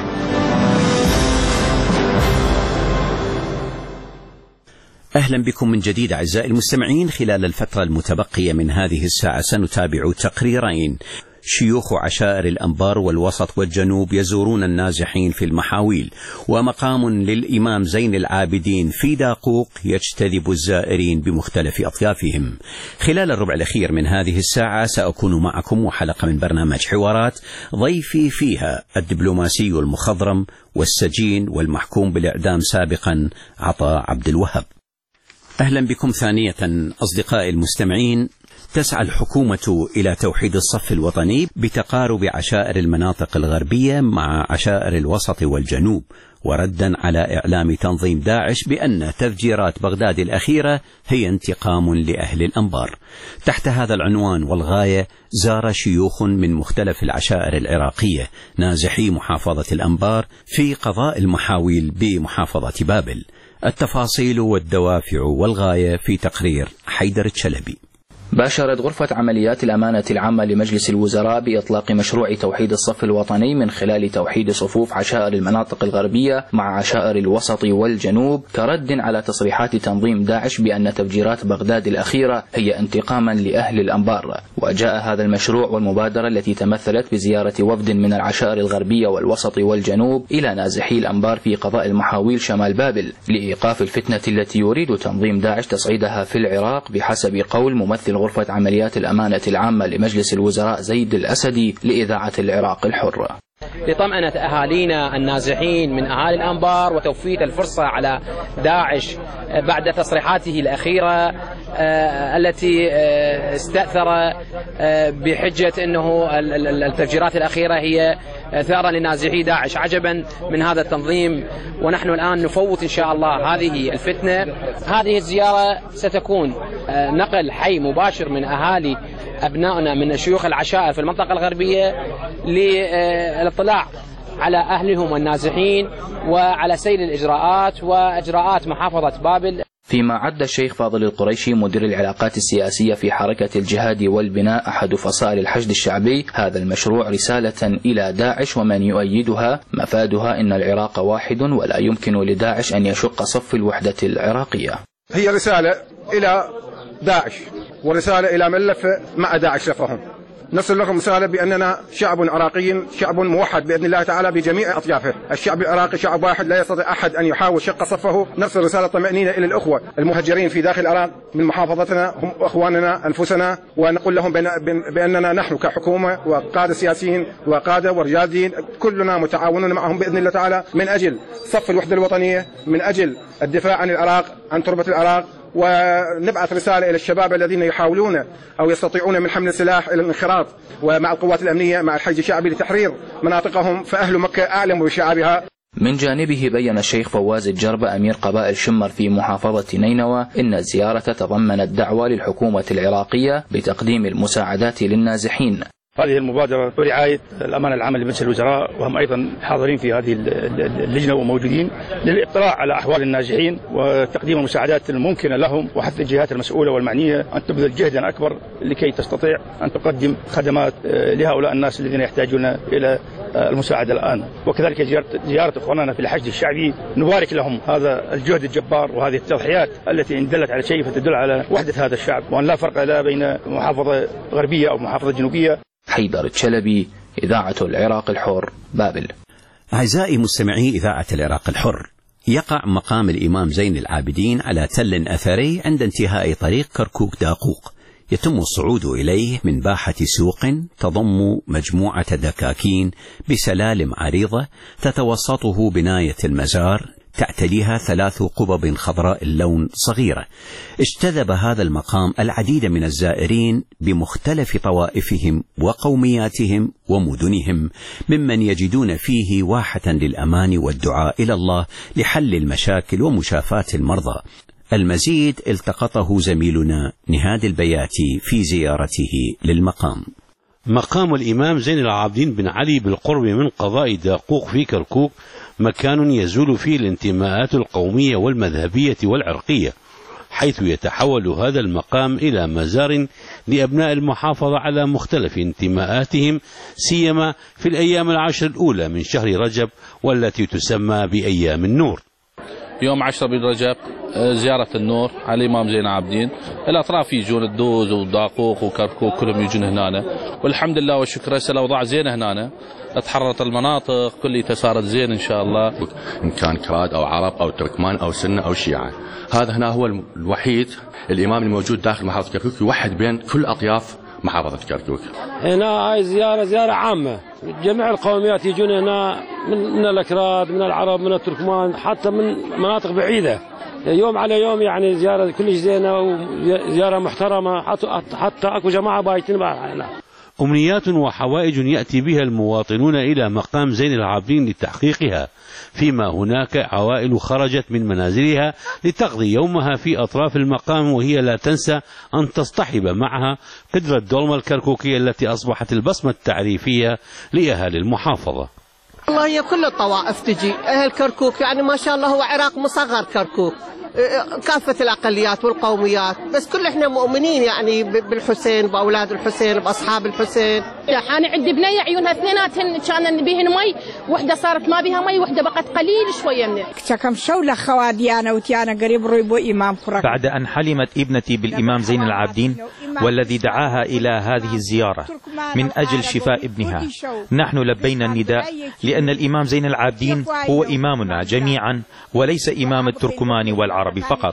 أهلا بكم من جديد أعزائي المستمعين. خلال الفترة المتبقية من هذه الساعة سنتابع تقريرين. شيوخ عشائر الأنبار والوسط والجنوب يزورون النازحين في المحاويل، ومقام للإمام زين العابدين في داقوق يجتذب الزائرين بمختلف أطيافهم. خلال الربع الأخير من هذه الساعة سأكون معكم وحلقة من برنامج حوارات ضيفي فيها الدبلوماسي المخضرم والسجين والمحكوم بالإعدام سابقا عطاء عبد الوهاب. أهلا بكم ثانية أصدقائي المستمعين. تسعى الحكومة إلى توحيد الصف الوطني بتقارب عشائر المناطق الغربية مع عشائر الوسط والجنوب، وردا على إعلام تنظيم داعش بأن تفجيرات بغداد الأخيرة هي انتقام لأهل الأنبار. تحت هذا العنوان والغاية زار شيوخ من مختلف العشائر العراقية نازحي محافظة الأنبار في قضاء المحاويل بمحافظة بابل. التفاصيل والدوافع والغاية في تقرير حيدر الشلبي. باشرت غرفة عمليات الأمانة العامة لمجلس الوزراء بإطلاق مشروع توحيد الصف الوطني من خلال توحيد صفوف عشائر المناطق الغربية مع عشائر الوسط والجنوب كرد على تصريحات تنظيم داعش بأن تفجيرات بغداد الأخيرة هي انتقاما لأهل الأنبار. وجاء هذا المشروع والمبادرة التي تمثلت بزيارة وفد من العشائر الغربية والوسط والجنوب إلى نازحي الأنبار في قضاء المحاويل شمال بابل لإيقاف الفتنة التي يريد تنظيم داعش تصعيدها في العراق، بحسب قول ممثل غرفة عمليات الأمانة العامة لمجلس الوزراء زيد الأسدي لإذاعة العراق الحر. لطمأنة أهالينا النازحين من أهالي الأنبار وتوفير الفرصة على داعش بعد تصريحاته الأخيرة التي استأثر بحجة أنه التفجيرات الأخيرة هي ثارة لنازحي داعش. عجبا من هذا التنظيم، ونحن الآن نفوت إن شاء الله هذه الفتنة. هذه الزيارة ستكون نقل حي مباشر من أهالي أبنائنا من شيوخ العشائر في المنطقة الغربية للاطلاع على أهلهم والنازحين وعلى سير الإجراءات وإجراءات محافظة بابل. فيما عد الشيخ فاضل القريشي مدير العلاقات السياسية في حركة الجهاد والبناء أحد فصائل الحشد الشعبي هذا المشروع رسالة إلى داعش ومن يؤيدها، مفادها إن العراق واحد ولا يمكن لداعش أن يشق صف الوحدة العراقية. هي رسالة إلى داعش ورسالة إلى من لف مع داعش لفهم. نرسل لهم رسالة بأننا شعب عراقي، شعب موحد بإذن الله تعالى بجميع أطيافه. الشعب العراقي شعب واحد لا يستطيع أحد أن يحاول شق صفه. نرسل رسالة طمأنينة إلى الأخوة المهجرين في داخل العراق من محافظتنا، هم أخواننا أنفسنا، ونقول لهم بأننا نحن كحكومة وقادة سياسيين وقادة ورجال دين كلنا متعاونون معهم بإذن الله تعالى من أجل صف الوحدة الوطنية، من أجل الدفاع عن العراق، عن تربة العراق. ونبعث رسالة إلى الشباب الذين يحاولون أو يستطيعون من حمل السلاح إلى الانخراط ومع القوات الأمنية مع الحشد الشعبي لتحرير مناطقهم، فأهل مكة أعلم بشعابها. من جانبه بين الشيخ فواز الجربة أمير قبائل شمر في محافظة نينوى إن الزيارة تضمنت دعوة للحكومة العراقية بتقديم المساعدات للنازحين. هذه المبادرة برعاية الأمانة العامة لمجلس الوزراء، وهم أيضا حاضرين في هذه اللجنة وموجودين للاطلاع على أحوال النازحين وتقديم المساعدات الممكنة لهم، وحث الجهات المسؤولة والمعنية أن تبذل جهدا أكبر لكي تستطيع أن تقدم خدمات لهؤلاء الناس الذين يحتاجون إلى المساعدة الآن. وكذلك زيارة إخواننا في الحشد الشعبي، نبارك لهم هذا الجهد الجبار وهذه التضحيات التي إن دلت على شيء فتدل على وحدة هذا الشعب، وأن لا فرق لا بين محافظة غربية أو محافظة جنوبية. حيدر الشلبي، إذاعة العراق الحر، بابل. أعزائي مستمعي إذاعة العراق الحر، يقع مقام الإمام زين العابدين على تل أثري عند انتهاء طريق كركوك داقوق، يتم الصعود إليه من باحة سوق تضم مجموعة دكاكين بسلالم عريضة تتوسطه بناية المزار تعتليها ثلاث قبب خضراء اللون صغيرة. اجتذب هذا المقام العديد من الزائرين بمختلف طوائفهم وقومياتهم ومدنهم، ممن يجدون فيه واحة للأمان والدعاء إلى الله لحل المشاكل ومشافاة المرضى. المزيد التقطه زميلنا نهاد البياتي في زيارته للمقام. مقام الإمام زين العابدين بن علي بالقرب من قضاء داقوق في كركوك مكان يزول فيه الانتماءات القومية والمذهبية والعرقية، حيث يتحول هذا المقام إلى مزار لأبناء المحافظة على مختلف انتماءاتهم، سيما في الأيام العشر الأولى من شهر رجب والتي تسمى بأيام النور. يوم عشرة من رجب زيارة النور على الإمام زين العابدين، الأطراف يجون الدوز وداقوق وكركوك كلهم يجون هنا، والحمد لله والشكر هسه الأوضاع زينة هنا، تحررت المناطق كلها صارت زين إن شاء الله. إن كان كراد أو عرب أو تركمان أو سنة أو شيعة، هذا هنا هو الوحيد الإمام الموجود داخل محافظة كركوك يوحد بين كل أطياف محافظة كركوك. هنا هاي زيارة زيارة عامة، جميع القوميات يجون هنا، من, من الأكراد، من العرب، من التركمان، حتى من مناطق بعيدة، يوم على يوم يعني زيارة كلش زينة وزيارة محترمة، حتى, حتى أكو جماعة بايتين هنا. أمنيات وحوائج يأتي بها المواطنون إلى مقام زين العابدين لتحقيقها، فيما هناك عوائل خرجت من منازلها لتقضي يومها في أطراف المقام، وهي لا تنسى أن تصطحب معها قدر الدولمة الكركوكية التي أصبحت البصمة التعريفية لأهالي المحافظة. والله هي كل الطوائف تجي، أهل كركوك يعني ما شاء الله هو عراق مصغر كركوك، كافة الأقليات والقوميات، بس كل احنا مؤمنين يعني بالحسين، بأولاد الحسين، بأصحاب الحسين. أنا عندي بنية عيونها اثنيناتهن كان بيهن مي، وحدة صارت ما بيها مي، وحدة بقت قليل شوية منها. كم شولة خواديانا وتيانا قريب رويبو إمام فرق. بعد أن حلمت ابنتي بالإمام زين العابدين والذي دعاها إلى هذه الزيارة من أجل شفاء ابنها، نحن لبينا النداء، لأن الإمام زين العابدين هو إمامنا جميعا وليس إمام التركمان والعرب فقط.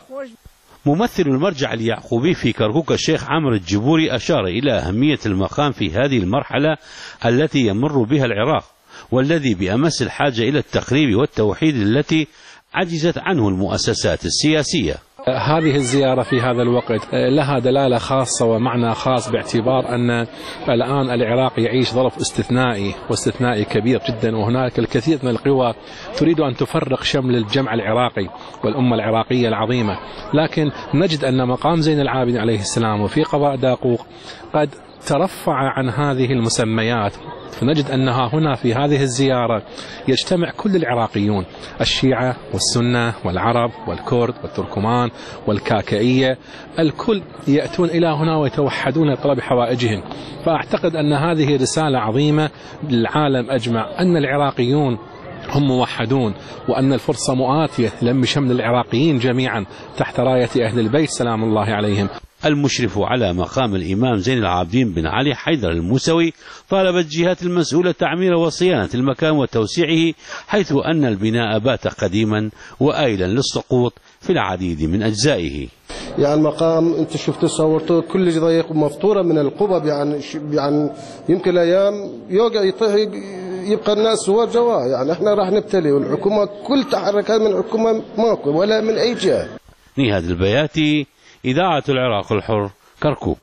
ممثل المرجع اليعقوبي في كركوك الشيخ عمرو الجبوري أشار إلى أهمية المقام في هذه المرحلة التي يمر بها العراق، والذي بأمس الحاجة إلى التقريب والتوحيد التي عجزت عنه المؤسسات السياسية. هذه الزيارة في هذا الوقت لها دلالة خاصة ومعنى خاص، باعتبار أن الآن العراق يعيش ظرف استثنائي واستثنائي كبير جدا، وهناك الكثير من القوى تريد أن تفرق شمل الجمع العراقي والأمة العراقية العظيمة، لكن نجد أن مقام زين العابدين عليه السلام وفي قضاء داقوق قد ترفع عن هذه المسميات، فنجد أنها هنا في هذه الزيارة يجتمع كل العراقيون، الشيعة والسنة والعرب والكرد والتركمان والكاكائية، الكل يأتون إلى هنا ويتوحدون لطلب حوائجهم. فأعتقد أن هذه رسالة عظيمة للعالم أجمع، أن العراقيون هم موحدون، وأن الفرصة مؤاتية لم شمل العراقيين جميعا تحت راية أهل البيت سلام الله عليهم. المشرف على مقام الإمام زين العابدين بن علي حيدر الموسوي طالب الجهات المسؤولة تعمير وصيانة المكان وتوسيعه، حيث أن البناء بات قديما وآيلا للسقوط في العديد من أجزائه. يعني المقام انت شفت صورته كل ضيق ومفطوره من القبب، يعني يعني يمكن الايام يوقع يطيح يبقى الناس سوار جوا، يعني احنا راح نبتلي، والحكومه كل تحركات من الحكومه ماكو ولا من اي جهه. نهاد البياتي، إذاعة العراق الحر، كركوك.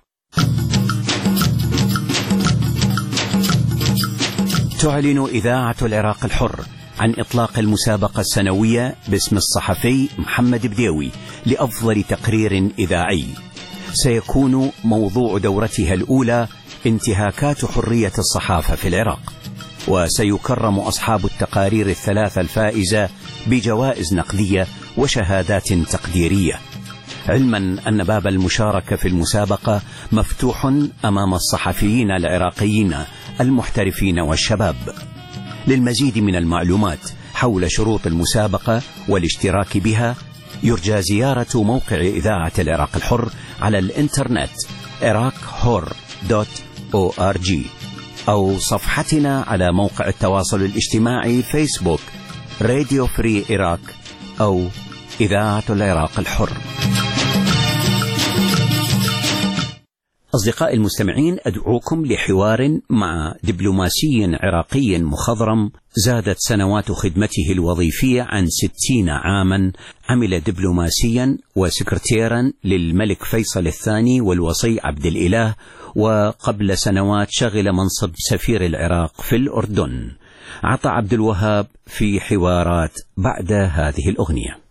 تعلن إذاعة العراق الحر عن إطلاق المسابقة السنوية باسم الصحفي محمد بديوي لأفضل تقرير إذاعي. سيكون موضوع دورتها الأولى انتهاكات حرية الصحافة في العراق، وسيكرم أصحاب التقارير الثلاثة الفائزة بجوائز نقدية وشهادات تقديرية، علما أن باب المشاركة في المسابقة مفتوح أمام الصحفيين العراقيين المحترفين والشباب. للمزيد من المعلومات حول شروط المسابقة والاشتراك بها يرجى زيارة موقع إذاعة العراق الحر على الإنترنت عراق حر دوت أو آر جي أو صفحتنا على موقع التواصل الاجتماعي فيسبوك راديو فري عراق أو إذاعة العراق الحر. أصدقائي المستمعين، أدعوكم لحوار مع دبلوماسي عراقي مخضرم زادت سنوات خدمته الوظيفية عن ستين عاما. عمل دبلوماسيا وسكرتيرا للملك فيصل الثاني والوصي عبد الإله، وقبل سنوات شغل منصب سفير العراق في الأردن. عطى عبد الوهاب في حوارات بعد هذه الأغنية.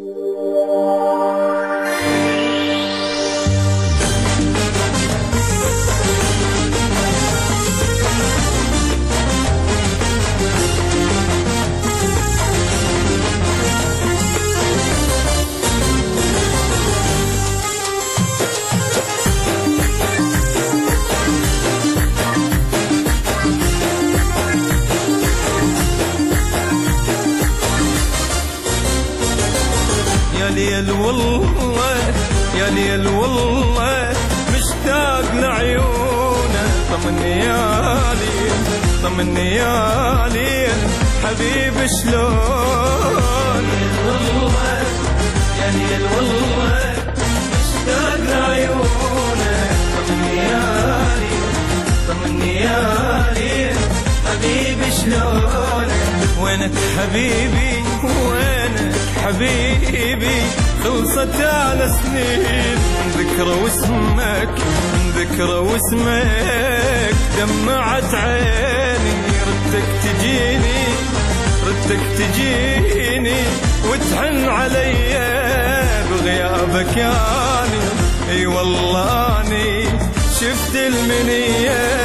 ليل والله يا ليل والله مشتاق لعيونه، طمني يا ليل طمني يا ليل حبيبي شلون. والله يا ليل والله مشتاق لعيونه، طمني يا ليل طمني يا ليل حبيبي شلون. وينك حبيبي وينك حبيبي، خلصت على سنين ذكرى واسمك ذكرى واسمك دمعت عيني. ردك تجيني ردك تجيني وتحن علي بغيابك ياني. اي والله اني شفت المنيه.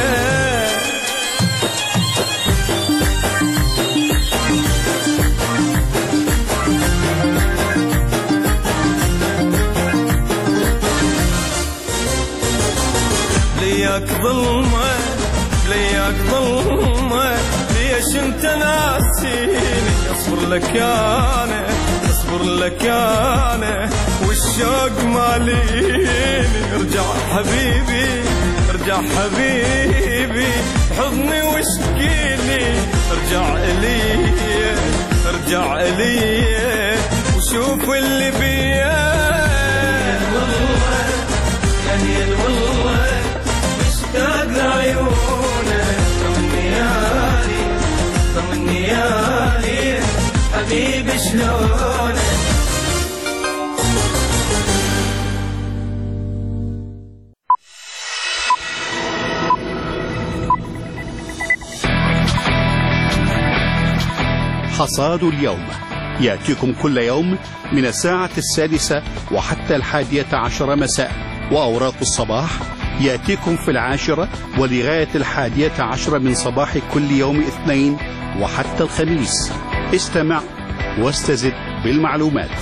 لياك ظلمة لياك ظلمة ليش انت ناسيني. اصبر لك انا اصبر لك انا والشوق ماليني. ارجع حبيبي ارجع حبيبي حضني واشكيلي. ارجع الي ارجع الي وشوف اللي بيا. والله يا ليل والله مشتاق لعيونك، طمني يا ليل طمني يا ليل حبيبي شلونك. حصاد اليوم يأتيكم كل يوم من الساعة السادسة وحتى الحادية عشر مساء، وأوراق الصباح يأتيكم في العاشرة ولغاية الحادية عشر من صباح كل يوم اثنين وحتى الخميس. استمع واستزد بالمعلومات.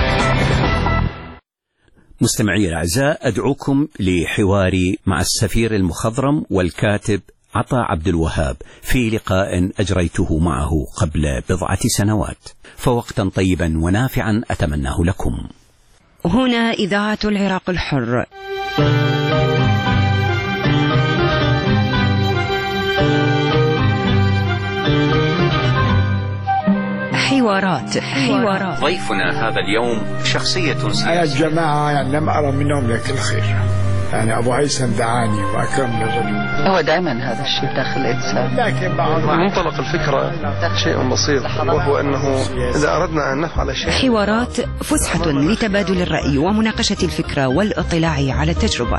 مستمعي الأعزاء، أدعوكم لحواري مع السفير المخضرم والكاتب عطى عبد الوهاب في لقاء أجريته معه قبل بضعة سنوات، فوقتا طيبا ونافعا أتمناه لكم. هنا إذاعة العراق الحر. حوارات حوارات ضيفنا هذا اليوم شخصية سياسية. أنا الجماعة يعني لم أرى منهم لك الخير، يعني أبو هيثم دعاني وأكرمني الرجل. هو دائما هذا الشيء داخل الإنسان، لكن بعض منطلق الفكرة شيء بسيط، وهو أنه إذا أردنا أن نفعل شيء. حوارات فسحة لتبادل الرأي ومناقشة الفكرة والاطلاع على التجربة.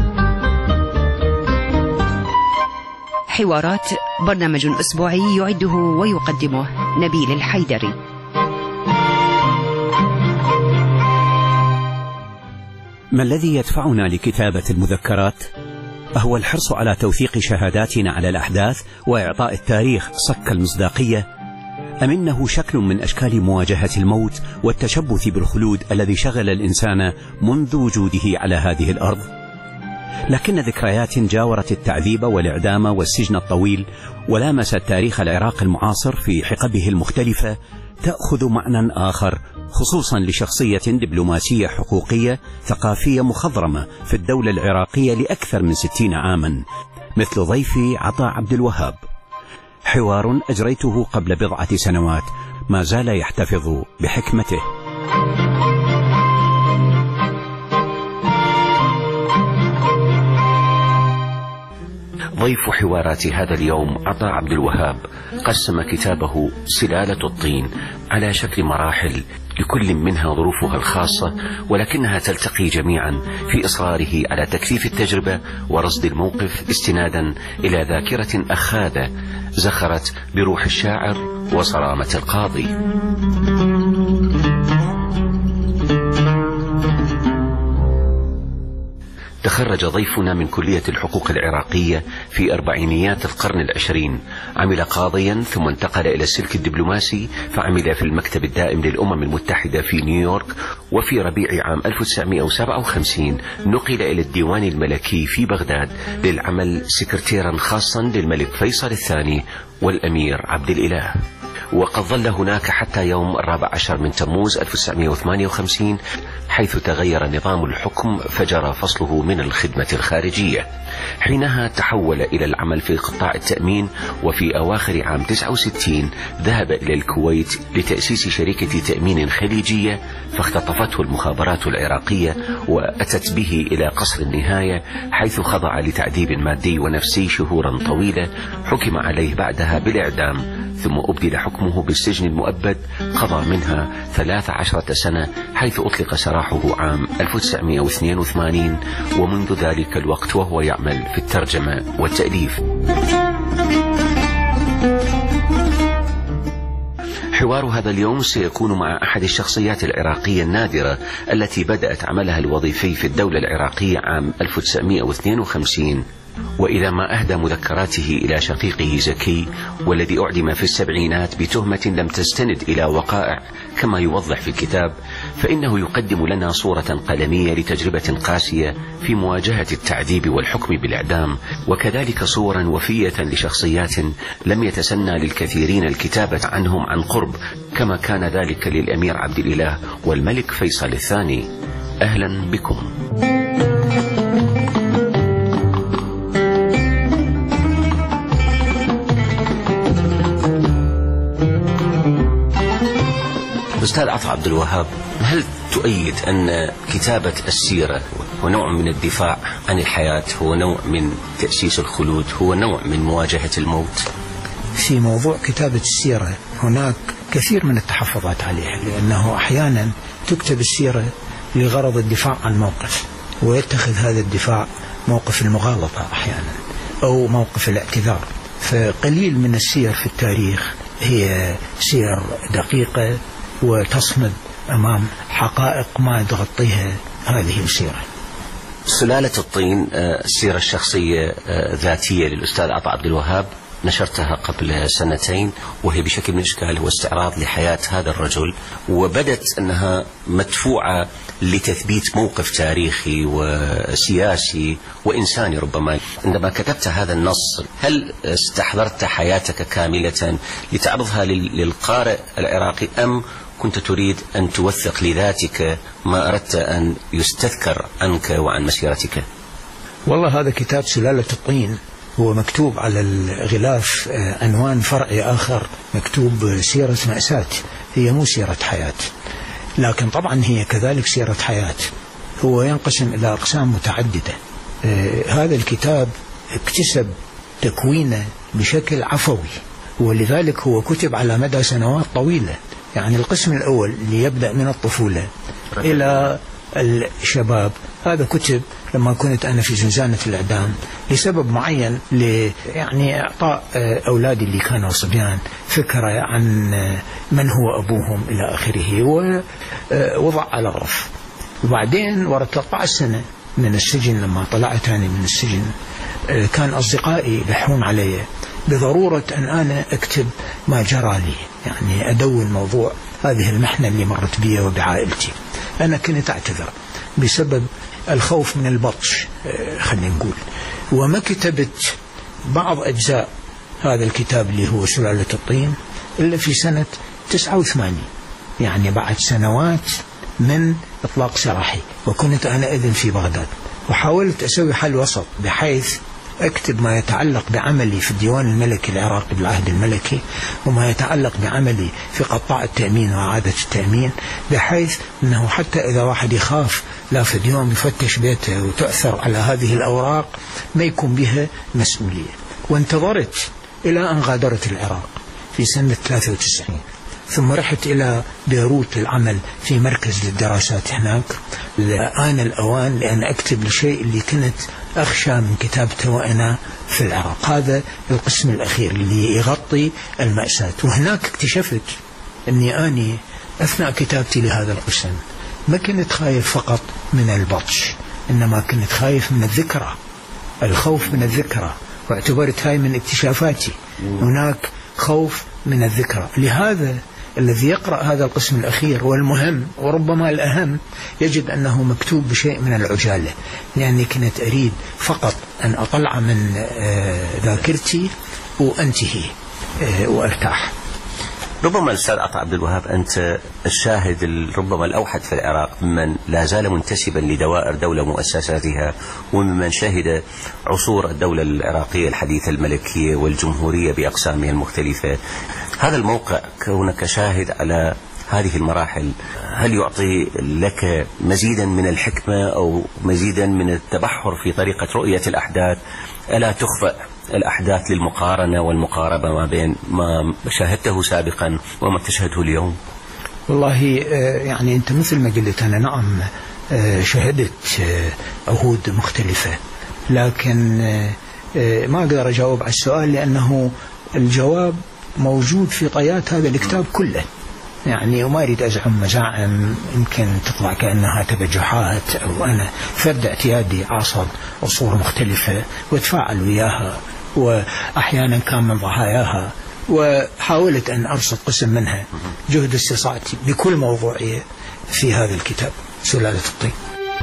حوارات برنامج أسبوعي يعده ويقدمه نبيل الحيدري. ما الذي يدفعنا لكتابة المذكرات؟ أهو الحرص على توثيق شهاداتنا على الأحداث وإعطاء التاريخ صك المصداقية؟ أم إنه شكل من أشكال مواجهة الموت والتشبث بالخلود الذي شغل الإنسان منذ وجوده على هذه الأرض؟ لكن ذكريات جاورت التعذيب والإعدام والسجن الطويل ولامست تاريخ العراق المعاصر في حقبه المختلفة تأخذ معنى آخر، خصوصا لشخصية دبلوماسية حقوقية ثقافية مخضرمة في الدولة العراقية لأكثر من ستين عاما، مثل ضيفي عطاء عبد الوهاب. حوار أجريته قبل بضعة سنوات ما زال يحتفظ بحكمته. ضيف حوارات هذا اليوم عطاء عبد الوهاب قسم كتابه سلالة الطين على شكل مراحل، لكل منها ظروفها الخاصة، ولكنها تلتقي جميعا في إصراره على تكثيف التجربة ورصد الموقف استنادا إلى ذاكرة أخاذة زخرت بروح الشاعر وصرامة القاضي. تخرج ضيفنا من كلية الحقوق العراقية في أربعينيات القرن العشرين، عمل قاضيا ثم انتقل إلى السلك الدبلوماسي فعمل في المكتب الدائم للأمم المتحدة في نيويورك، وفي ربيع عام ألف وتسعمائة وسبعة وخمسين نقل إلى الديوان الملكي في بغداد للعمل سكرتيرا خاصا للملك فيصل الثاني والأمير عبد الإله، وقد ظل هناك حتى يوم الرابع عشر من تموز ألف وتسعمائة وثمانية وخمسين حيث تغير نظام الحكم فجرى فصله من الخدمة الخارجية. حينها تحول إلى العمل في قطاع التأمين، وفي أواخر عام تسعة وستين ذهب إلى الكويت لتأسيس شركة تأمين خليجية، فاختطفته المخابرات العراقية وأتت به إلى قصر النهاية، حيث خضع لتعذيب مادي ونفسي شهورا طويلة، حكم عليه بعدها بالإعدام، ثم أبدل حكمه بالسجن المؤبد قضى منها ثلاث عشرة سنة، حيث أطلق سراحه عام ألف وتسعمائة واثنين وثمانين، ومنذ ذلك الوقت وهو يعمل في الترجمة والتأليف. حوار هذا اليوم سيكون مع أحد الشخصيات العراقية النادرة التي بدأت عملها الوظيفي في الدولة العراقية عام ألف وتسعمائة واثنين وخمسين، وإذا ما أهدى مذكراته إلى شقيقه زكي والذي أعدم في السبعينات بتهمة لم تستند إلى وقائع كما يوضح في الكتاب، فإنه يقدم لنا صورة قلمية لتجربة قاسية في مواجهة التعذيب والحكم بالإعدام، وكذلك صورا وفية لشخصيات لم يتسنى للكثيرين الكتابة عنهم عن قرب، كما كان ذلك للأمير عبد الإله والملك فيصل الثاني. أهلا بكم. أستاذ عطاء عبد الوهاب، هل تؤيد أن كتابة السيرة هو نوع من الدفاع عن الحياة، هو نوع من تأسيس الخلود، هو نوع من مواجهة الموت؟ في موضوع كتابة السيرة هناك كثير من التحفظات عليها، لأنه أحيانا تكتب السيرة لغرض الدفاع عن موقف، ويتخذ هذا الدفاع موقف المغالطة أحيانا أو موقف الاعتذار، فقليل من السير في التاريخ هي سير دقيقة وتصمد أمام حقائق ما تغطيها هذه السيرة. سلالة الطين السيرة الشخصية ذاتية للأستاذ عطاء عبد الوهاب، نشرتها قبل سنتين، وهي بشكل من الأشكال هو استعراض لحياة هذا الرجل، وبدت أنها مدفوعة لتثبيت موقف تاريخي وسياسي وإنساني ربما. عندما كتبت هذا النص هل استحضرت حياتك كاملة لتعرضها للقارئ العراقي، أم كنت تريد أن توثق لذاتك ما أردت أن يستذكر عنك وعن مسيرتك؟ والله هذا كتاب سلالة الطين، هو مكتوب على الغلاف عنوان فرعي آخر مكتوب سيرة مأساة. هي مو سيرة حياة، لكن طبعا هي كذلك سيرة حياة. هو ينقسم إلى أقسام متعددة. هذا الكتاب اكتسب تكوينه بشكل عفوي، ولذلك هو كتب على مدى سنوات طويلة. يعني القسم الأول اللي يبدأ من الطفولة إلى الشباب، هذا كتب لما كنت أنا في زنزانة الإعدام لسبب معين، ل يعني إعطاء أولادي اللي كانوا صبيان فكرة عن من هو أبوهم إلى آخره، ووضع على الرف. وبعدين ورا ثلاثة عشر سنة من السجن، لما طلعت أنا من السجن، كان أصدقائي يلحون علي بضرورة أن أنا أكتب ما جرى لي، يعني أدون موضوع هذه المحنة اللي مرت بي وبعائلتي. أنا كنت أعتذر بسبب الخوف من البطش، خلينا نقول، وما كتبت بعض أجزاء هذا الكتاب اللي هو سلالة الطين إلا في سنة تسعة وثمانين، يعني بعد سنوات من إطلاق سراحي. وكنت أنا إذن في بغداد، وحاولت أسوي حل وسط بحيث أكتب ما يتعلق بعملي في الديوان الملكي العراقي بالعهد الملكي، وما يتعلق بعملي في قطاع التأمين وإعادة التأمين، بحيث أنه حتى إذا واحد يخاف لا في اليوم يفتش بيته وتأثر على هذه الأوراق ما يكون بها مسؤولية. وانتظرت إلى أن غادرت العراق في سنة ثلاثة وتسعين، ثم رحت إلى بيروت للعمل في مركز للدراسات هناك. آن الأوان لأن أكتب الشيء اللي كنت أخشى من كتابته وأنا في العراق. هذا القسم الأخير اللي يغطي المأساة. وهناك اكتشفت أني أني أثناء كتابتي لهذا القسم ما كنت خايف فقط من البطش، إنما كنت خايف من الذكرى، الخوف من الذكرى، واعتبرت هاي من اكتشافاتي. هناك خوف من الذكرى. لهذا الذي يقرأ هذا القسم الأخير والمهم وربما الأهم يجد أنه مكتوب بشيء من العجالة، لأني كنت أريد فقط أن أطلع من ذاكرتي وأنتهي وأرتاح. ربما الأستاذ عطاء عبد الوهاب أنت الشاهد ربما الأوحد في العراق ممن لا زال منتسبا لدوائر دولة مؤسساتها، وممن شهد عصور الدولة العراقية الحديثة الملكية والجمهورية بأقسامها المختلفة. هذا الموقع كونك شاهد على هذه المراحل هل يعطي لك مزيدا من الحكمة أو مزيدا من التبحر في طريقة رؤية الأحداث؟ ألا تخفأ الأحداث للمقارنة والمقاربة ما بين ما شاهدته سابقا وما تشهده اليوم؟ والله يعني أنت مثل ما قلت أنا نعم شهدت عهود مختلفة، لكن ما أقدر أجاوب على السؤال لأنه الجواب موجود في طيات هذا الكتاب كله. يعني وما أريد أزعم مزاعم يمكن تطلع كأنها تبجحات، أو أنا فرد اعتيادي عاصر عصور مختلفة وتفاعل وياها، وأحيانا كان من ضحاياها، وحاولت أن أرصد قسم منها جهد استطاعتي بكل موضوعية في هذا الكتاب سلالة الطين.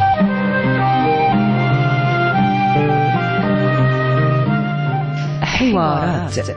حوارات.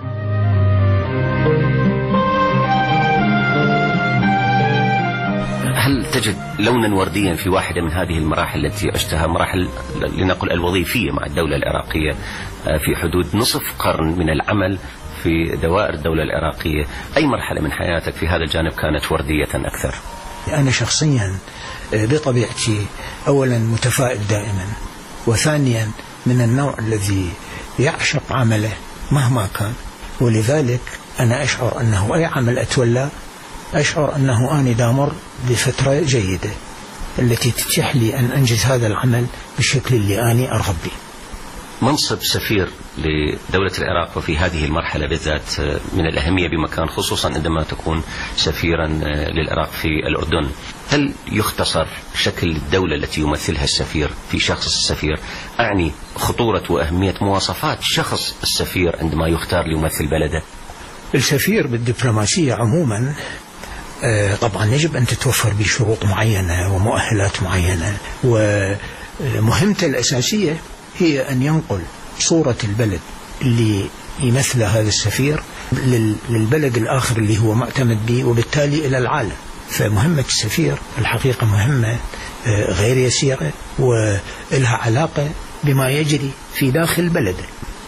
هل تجد لونا ورديا في واحدة من هذه المراحل التي عشتها، مراحل لنقل الوظيفية مع الدولة العراقية في حدود نصف قرن من العمل في دوائر الدولة العراقية؟ أي مرحلة من حياتك في هذا الجانب كانت وردية أكثر؟ أنا شخصيا بطبيعتي أولا متفائل دائما، وثانيا من النوع الذي يعشق عمله مهما كان، ولذلك أنا أشعر أنه أي عمل أتولى أشعر أنه أنا دامر بفترة جيدة التي تتيح لي أن أنجز هذا العمل بالشكل اللي أنا أرغب به. منصب سفير لدولة العراق وفي هذه المرحلة بالذات من الأهمية بمكان، خصوصا عندما تكون سفيرا للعراق في الأردن. هل يختصر شكل الدولة التي يمثلها السفير في شخص السفير؟ أعني خطورة وأهمية مواصفات شخص السفير عندما يختار ليمثل بلده. السفير بالدبلوماسية عموما طبعا يجب أن تتوفر به شروط معينة ومؤهلات معينة، ومهمته الأساسية هي أن ينقل صورة البلد اللي يمثل هذا السفير للبلد الآخر اللي هو معتمد به، وبالتالي إلى العالم. فمهمة السفير الحقيقة مهمة غير يسيرة ولها علاقة بما يجري في داخل بلده،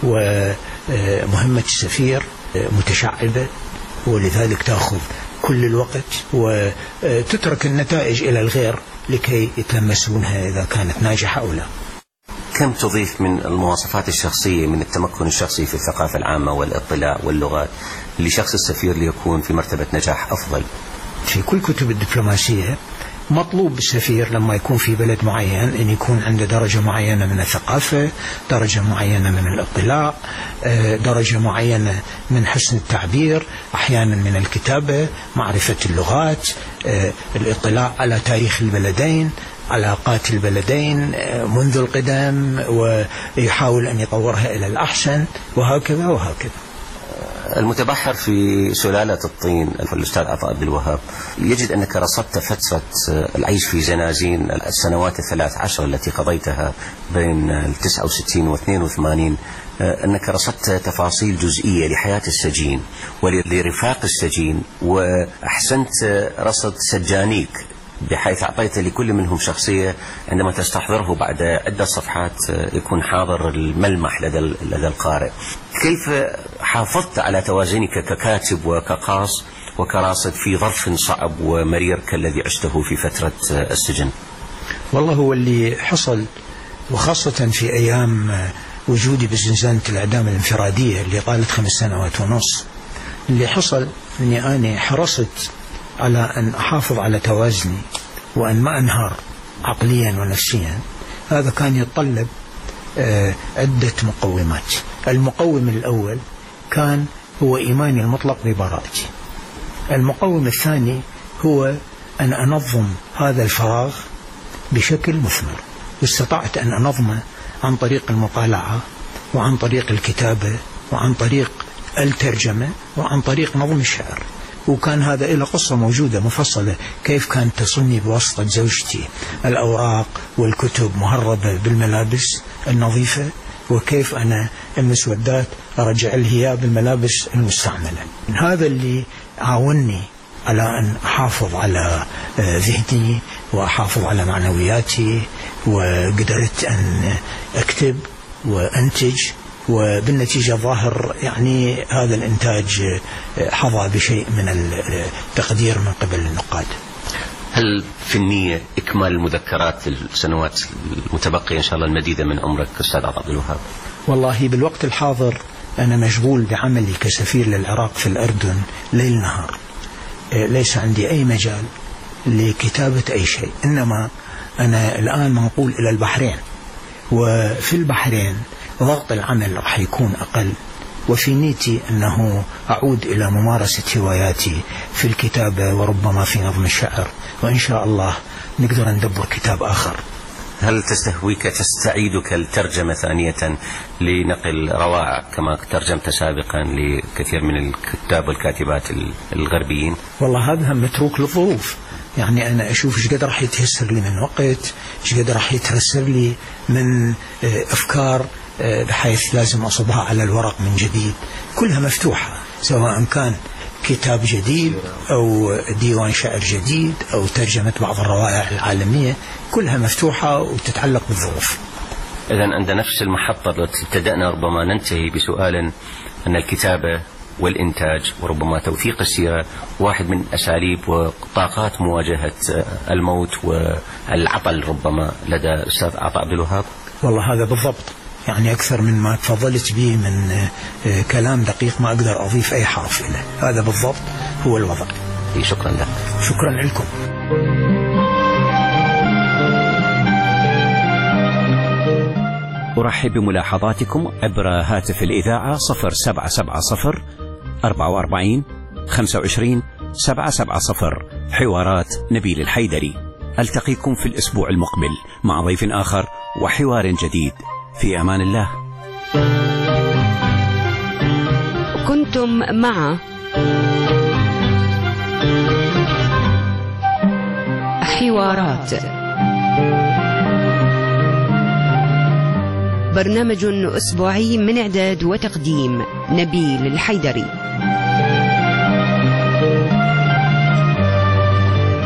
ومهمة السفير متشعبة ولذلك تأخذ كل الوقت وتترك النتائج إلى الغير لكي يتلمسونها إذا كانت ناجحة أو لا. كم تضيف من المواصفات الشخصية من التمكن الشخصي في الثقافة العامة والاطلاع واللغات لشخص السفير ليكون في مرتبة نجاح أفضل؟ في كل كتب الدبلوماسية مطلوب السفير لما يكون في بلد معين أن يكون عنده درجة معينة من الثقافة، درجة معينة من الاطلاع، درجة معينة من حسن التعبير، أحيانا من الكتابة، معرفة اللغات، الاطلاع على تاريخ البلدين، علاقات البلدين منذ القدم، ويحاول أن يطورها إلى الأحسن، وهكذا وهكذا. المتبحر في سلالة الطين الأستاذ عطاء عبد الوهاب يجد أنك رصدت فترة العيش في زنازين السنوات الثلاث عشر التي قضيتها بين التسعة وستين واثنين وثمانين، أنك رصدت تفاصيل جزئية لحياة السجين ولرفاق السجين، وأحسنت رصد سجانيك بحيث أعطيت لكل منهم شخصية عندما تستحضره بعد عدة صفحات يكون حاضر الملمح لدى لدى القارئ. كيف حافظت على توازنك ككاتب وكقاص وكراصد في ظرف صعب ومرير كالذي عشته في فترة السجن؟ والله هو اللي حصل، وخاصة في أيام وجودي بزنزانة الإعدام الانفرادية اللي طالت خمس سنوات ونص، اللي حصل أني أنا حرصت على أن أحافظ على توازني وأن ما أنهار عقليا ونفسيا. هذا كان يتطلب عدة مقومات. المقوم الأول كان هو إيماني المطلق ببراءتي. المقوم الثاني هو أن أنظم هذا الفراغ بشكل مثمر، واستطعت أن أنظمه عن طريق المطالعة وعن طريق الكتابة وعن طريق الترجمة وعن طريق نظم الشعر. وكان هذا إلى قصة موجودة مفصلة، كيف كانت تصلني بواسطة زوجتي الأوراق والكتب مهربة بالملابس النظيفة، وكيف أنا المسودات أرجع لها بالملابس المستعملة. هذا اللي عاونني على أن أحافظ على ذهني وأحافظ على معنوياتي، وقدرت أن أكتب وأنتج، وبالنتيجة ظاهر يعني هذا الإنتاج حظى بشيء من التقدير من قبل النقاد. هل في النية إكمال المذكرات السنوات المتبقية إن شاء الله المديدة من عمرك أستاذ عطاء عبد الوهاب؟ والله بالوقت الحاضر أنا مشغول بعملي كسفير للعراق في الأردن ليل نهار، ليس عندي أي مجال لكتابة أي شيء، إنما أنا الآن منقول إلى البحرين، وفي البحرين ضغط العمل راح يكون أقل، وفي نيتي أنه أعود إلى ممارسة هواياتي في الكتابة وربما في نظم الشعر، وإن شاء الله نقدر ندبر كتاب آخر. هل تستهويك تستعيدك الترجمة ثانية لنقل روائع كما ترجمت سابقا لكثير من الكتاب والكاتبات الغربيين؟ والله هذا متروك للظروف، يعني أنا أشوف إيش قد راح يتيسر لي من وقت، إيش قد راح يتيسر لي من أفكار بحيث لازم أصبها على الورق من جديد. كلها مفتوحة، سواء كان كتاب جديد أو ديوان شعر جديد أو ترجمة بعض الروائع العالمية، كلها مفتوحة وتتعلق بالظروف. إذن عند نفس المحطة التي ابتدأنا ربما ننتهي بسؤال أن الكتابة والإنتاج وربما توثيق السيرة واحد من أساليب وطاقات مواجهة الموت والعطل ربما لدى أستاذ عطاء عبد الوهاب. والله هذا بالضبط، يعني أكثر من ما تفضلت به من كلام دقيق ما أقدر أضيف أي حرف إليه. هذا بالضبط هو الوضع. شكرا لك. شكرا لكم. أرحب بملاحظاتكم عبر هاتف الإذاعة صفر سبعة سبعة صفر أربعة وأربعين خمسة وعشرين سبعة سبعة صفر. حوارات نبيل الحيدري. ألتقيكم في الأسبوع المقبل مع ضيف آخر وحوار جديد. في أمان الله. كنتم مع حوارات، برنامج أسبوعي من إعداد وتقديم نبيل الحيدري.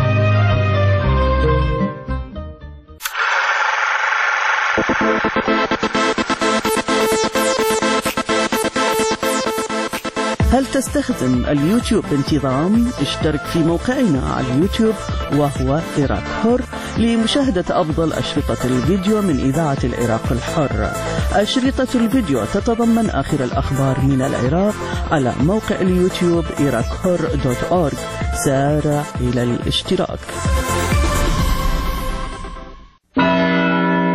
هل تستخدم اليوتيوب بانتظام؟ اشترك في موقعنا على اليوتيوب وهو عراق حر لمشاهدة أفضل أشرطة الفيديو من إذاعة العراق الحر. أشرطة الفيديو تتضمن آخر الأخبار من العراق على موقع اليوتيوب عراق حر دوت أورج. سارع إلى الاشتراك.